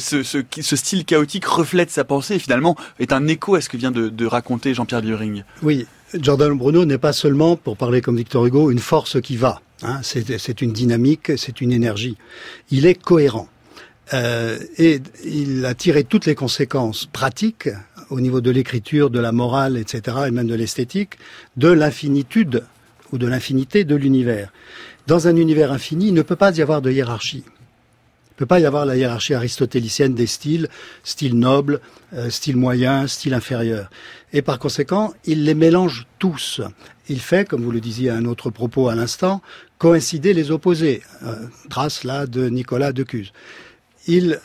ce style chaotique reflète sa pensée et finalement est un écho à ce que vient de raconter Jean-Pierre Bibring. Oui, Giordano Bruno n'est pas seulement, pour parler comme Victor Hugo, une force qui va. C'est une dynamique, c'est une énergie. Il est cohérent. Et il a tiré toutes les conséquences pratiques au niveau de l'écriture, de la morale, etc., et même de l'esthétique, de l'infinitude ou de l'infinité de l'univers. Dans un univers infini, il ne peut pas y avoir de hiérarchie. Il ne peut pas y avoir la hiérarchie aristotélicienne des styles, style noble, style moyen, style inférieur. Et par conséquent, il les mélange tous. Il fait, comme vous le disiez à un autre propos à l'instant, coïncider les opposés. Trace là de Nicolas Decuse. Il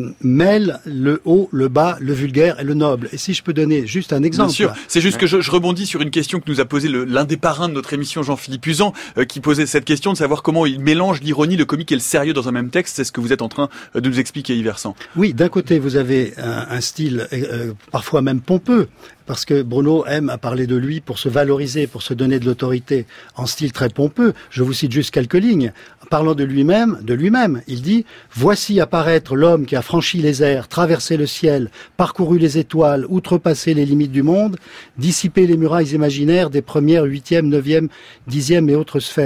mêle le haut, le bas, le vulgaire et le noble. Et si je peux donner juste un exemple. Bien sûr, c'est juste que je rebondis sur une question que nous a posée l'un des parrains de notre émission, Jean-Philippe Usan, qui posait cette question de savoir comment il mélange l'ironie, le comique et le sérieux dans un même texte. C'est ce que vous êtes en train de nous expliquer, Yves Hersant. Oui, d'un côté, vous avez un style parfois même pompeux, parce que Bruno aime à parler de lui pour se valoriser, pour se donner de l'autorité en style très pompeux. Je vous cite juste quelques lignes. Parlant de lui-même, il dit « Voici apparaître l'homme qui a franchi les airs, traversé le ciel, parcouru les étoiles, outrepassé les limites du monde, dissipé les murailles imaginaires des premières, 8e, 9e, 10e et autres sphères. »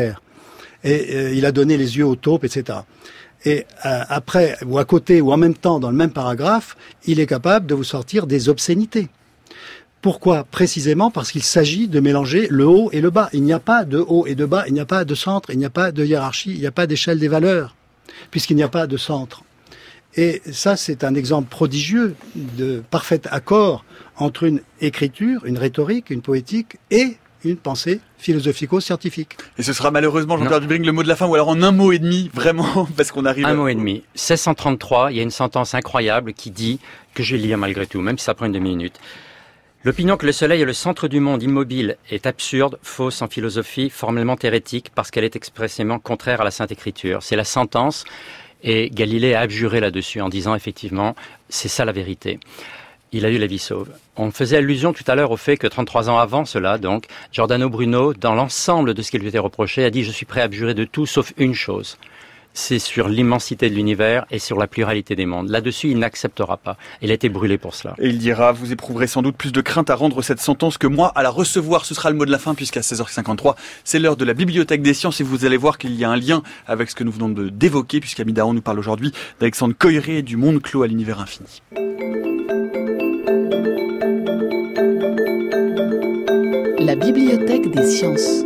Et il a donné les yeux aux taupes, etc. Et après, ou à côté, ou en même temps, dans le même paragraphe, il est capable de vous sortir des obscénités. Pourquoi? Précisément parce qu'il s'agit de mélanger le haut et le bas. Il n'y a pas de haut et de bas, il n'y a pas de centre, il n'y a pas de hiérarchie, il n'y a pas d'échelle des valeurs, puisqu'il n'y a pas de centre. Et ça, c'est un exemple prodigieux de parfait accord entre une écriture, une rhétorique, une poétique et une pensée philosophico-scientifique. Et ce sera malheureusement, Jean-Pierre Bibring, le mot de la fin, ou alors en un mot et demi, vraiment, parce qu'on arrive... Un mot et demi. 1633, il y a une sentence incroyable qui dit, que je vais lire malgré tout, même si ça prend une demi-minute. L'opinion que le soleil est le centre du monde immobile est absurde, fausse en philosophie, formellement hérétique, parce qu'elle est expressément contraire à la Sainte Écriture. C'est la sentence, et Galilée a abjuré là-dessus en disant effectivement, c'est ça la vérité. Il a eu la vie sauve. On faisait allusion tout à l'heure au fait que 33 ans avant cela, donc, Giordano Bruno, dans l'ensemble de ce qui lui était reproché, a dit « Je suis prêt à abjurer de tout sauf une chose ». C'est sur l'immensité de l'univers et sur la pluralité des mondes. Là-dessus, il n'acceptera pas. Il a été brûlé pour cela. Et il dira, vous éprouverez sans doute plus de crainte à rendre cette sentence que moi à la recevoir. Ce sera le mot de la fin, puisqu'à 16h53, c'est l'heure de la Bibliothèque des Sciences et vous allez voir qu'il y a un lien avec ce que nous venons d'évoquer, puisqu'Ami Dahan nous parle aujourd'hui d'Alexandre Coiré et du monde clos à l'univers infini. La Bibliothèque des Sciences.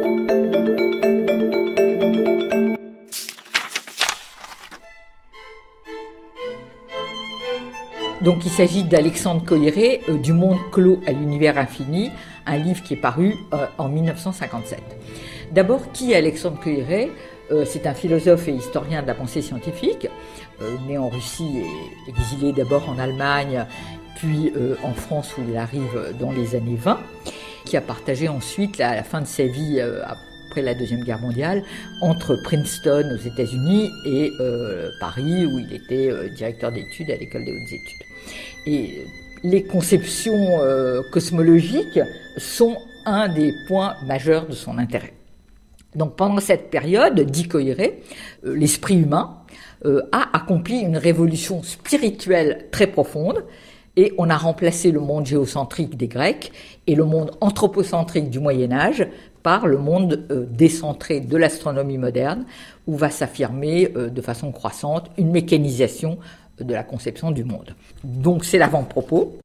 Donc il s'agit d'Alexandre Coiré, du monde clos à l'univers infini, un livre qui est paru en 1957. D'abord, qui est Alexandre Coiré ? C'est un philosophe et historien de la pensée scientifique, né en Russie et exilé d'abord en Allemagne, puis en France où il arrive dans les années 20, qui a partagé ensuite la fin de sa vie après la Deuxième Guerre mondiale entre Princeton aux États-Unis et Paris où il était directeur d'études à l'École des hautes études. Et les conceptions cosmologiques sont un des points majeurs de son intérêt. Donc pendant cette période, dit Coiré, l'esprit humain a accompli une révolution spirituelle très profonde et on a remplacé le monde géocentrique des Grecs et le monde anthropocentrique du Moyen-Âge par le monde décentré de l'astronomie moderne où va s'affirmer de façon croissante une mécanisation de la conception du monde. Donc c'est l'avant-propos.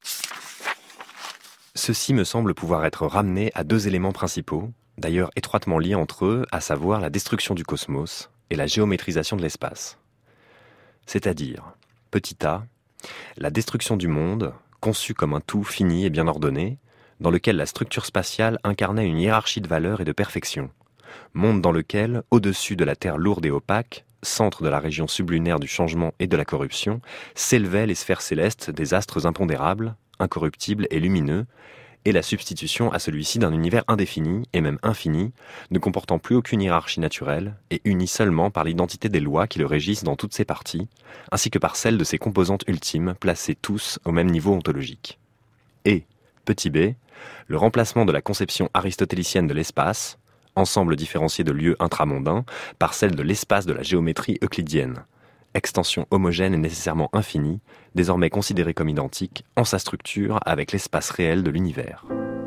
Ceci me semble pouvoir être ramené à deux éléments principaux, d'ailleurs étroitement liés entre eux, à savoir la destruction du cosmos et la géométrisation de l'espace. C'est-à-dire, petit a, la destruction du monde, conçu comme un tout fini et bien ordonné, dans lequel la structure spatiale incarnait une hiérarchie de valeurs et de perfection, monde dans lequel, au-dessus de la Terre lourde et opaque, centre de la région sublunaire du changement et de la corruption, s'élevaient les sphères célestes des astres impondérables, incorruptibles et lumineux, et la substitution à celui-ci d'un univers indéfini, et même infini, ne comportant plus aucune hiérarchie naturelle, et uni seulement par l'identité des lois qui le régissent dans toutes ses parties, ainsi que par celle de ses composantes ultimes, placées tous au même niveau ontologique. Et, petit b, le remplacement de la conception aristotélicienne de l'espace, ensemble différencié de lieux intramondains, par celle de l'espace de la géométrie euclidienne, extension homogène et nécessairement infinie, désormais considérée comme identique en sa structure avec l'espace réel de l'univers.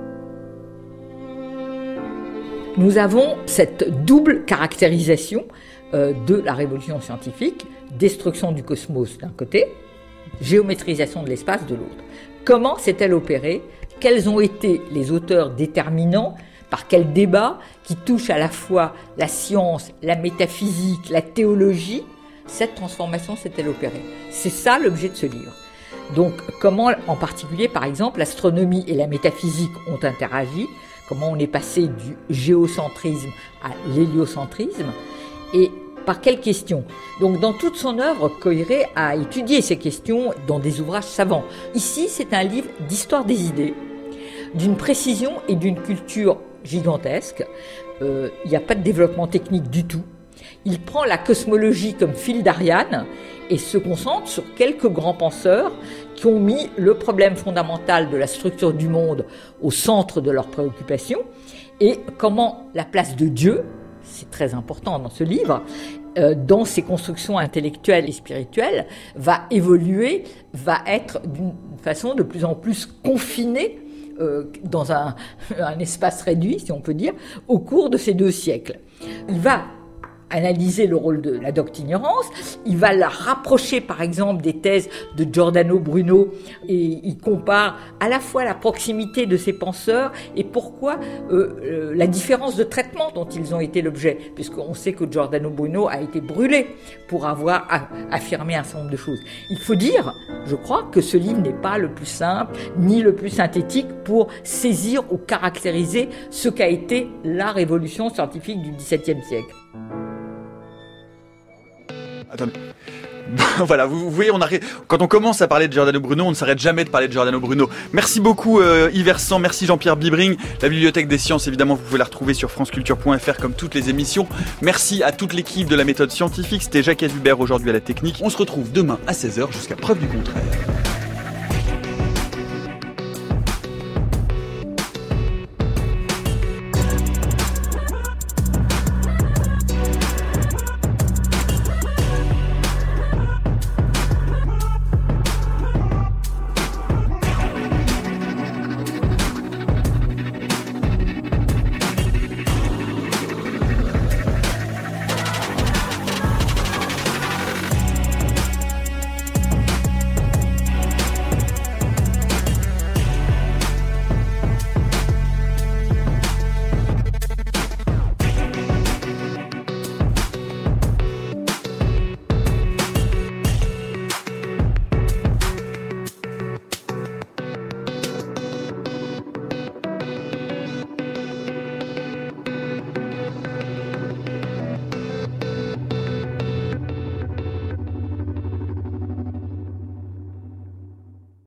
Nous avons cette double caractérisation de la révolution scientifique, destruction du cosmos d'un côté, géométrisation de l'espace de l'autre. Comment s'est-elle opérée ? Quels ont été les auteurs déterminants ? Par quel débat qui touche à la fois la science, la métaphysique, la théologie, cette transformation s'est-elle opérée ? C'est ça l'objet de ce livre. Donc comment en particulier par exemple l'astronomie et la métaphysique ont interagi, comment on est passé du géocentrisme à l'héliocentrisme et par quelles questions. Donc dans toute son œuvre, Coiré a étudié ces questions dans des ouvrages savants. Ici c'est un livre d'histoire des idées, d'une précision et d'une culture gigantesque. Il n'y a pas de développement technique du tout. Il prend la cosmologie comme fil d'Ariane et se concentre sur quelques grands penseurs qui ont mis le problème fondamental de la structure du monde au centre de leurs préoccupations et comment la place de Dieu, c'est très important dans ce livre, dans ses constructions intellectuelles et spirituelles, va évoluer, va être d'une façon de plus en plus confinée dans un espace réduit, si on peut dire, au cours de ces 2 siècles. Il va analyser le rôle de la docte-ignorance, il va la rapprocher par exemple des thèses de Giordano Bruno et il compare à la fois la proximité de ces penseurs et pourquoi la différence de traitement dont ils ont été l'objet, puisqu'on sait que Giordano Bruno a été brûlé pour avoir affirmé un certain nombre de choses. Il faut dire, je crois, que ce livre n'est pas le plus simple ni le plus synthétique pour saisir ou caractériser ce qu'a été la révolution scientifique du XVIIe siècle. Attendez. Voilà, vous voyez, quand on commence à parler de Giordano Bruno, on ne s'arrête jamais de parler de Giordano Bruno. Merci beaucoup Yves Hersant, merci Jean-Pierre Bibring. La Bibliothèque des Sciences, évidemment, vous pouvez la retrouver sur franceculture.fr comme toutes les émissions. Merci à toute l'équipe de la méthode scientifique. C'était Jacques Adubert aujourd'hui à la technique. On se retrouve demain à 16h jusqu'à preuve du contraire.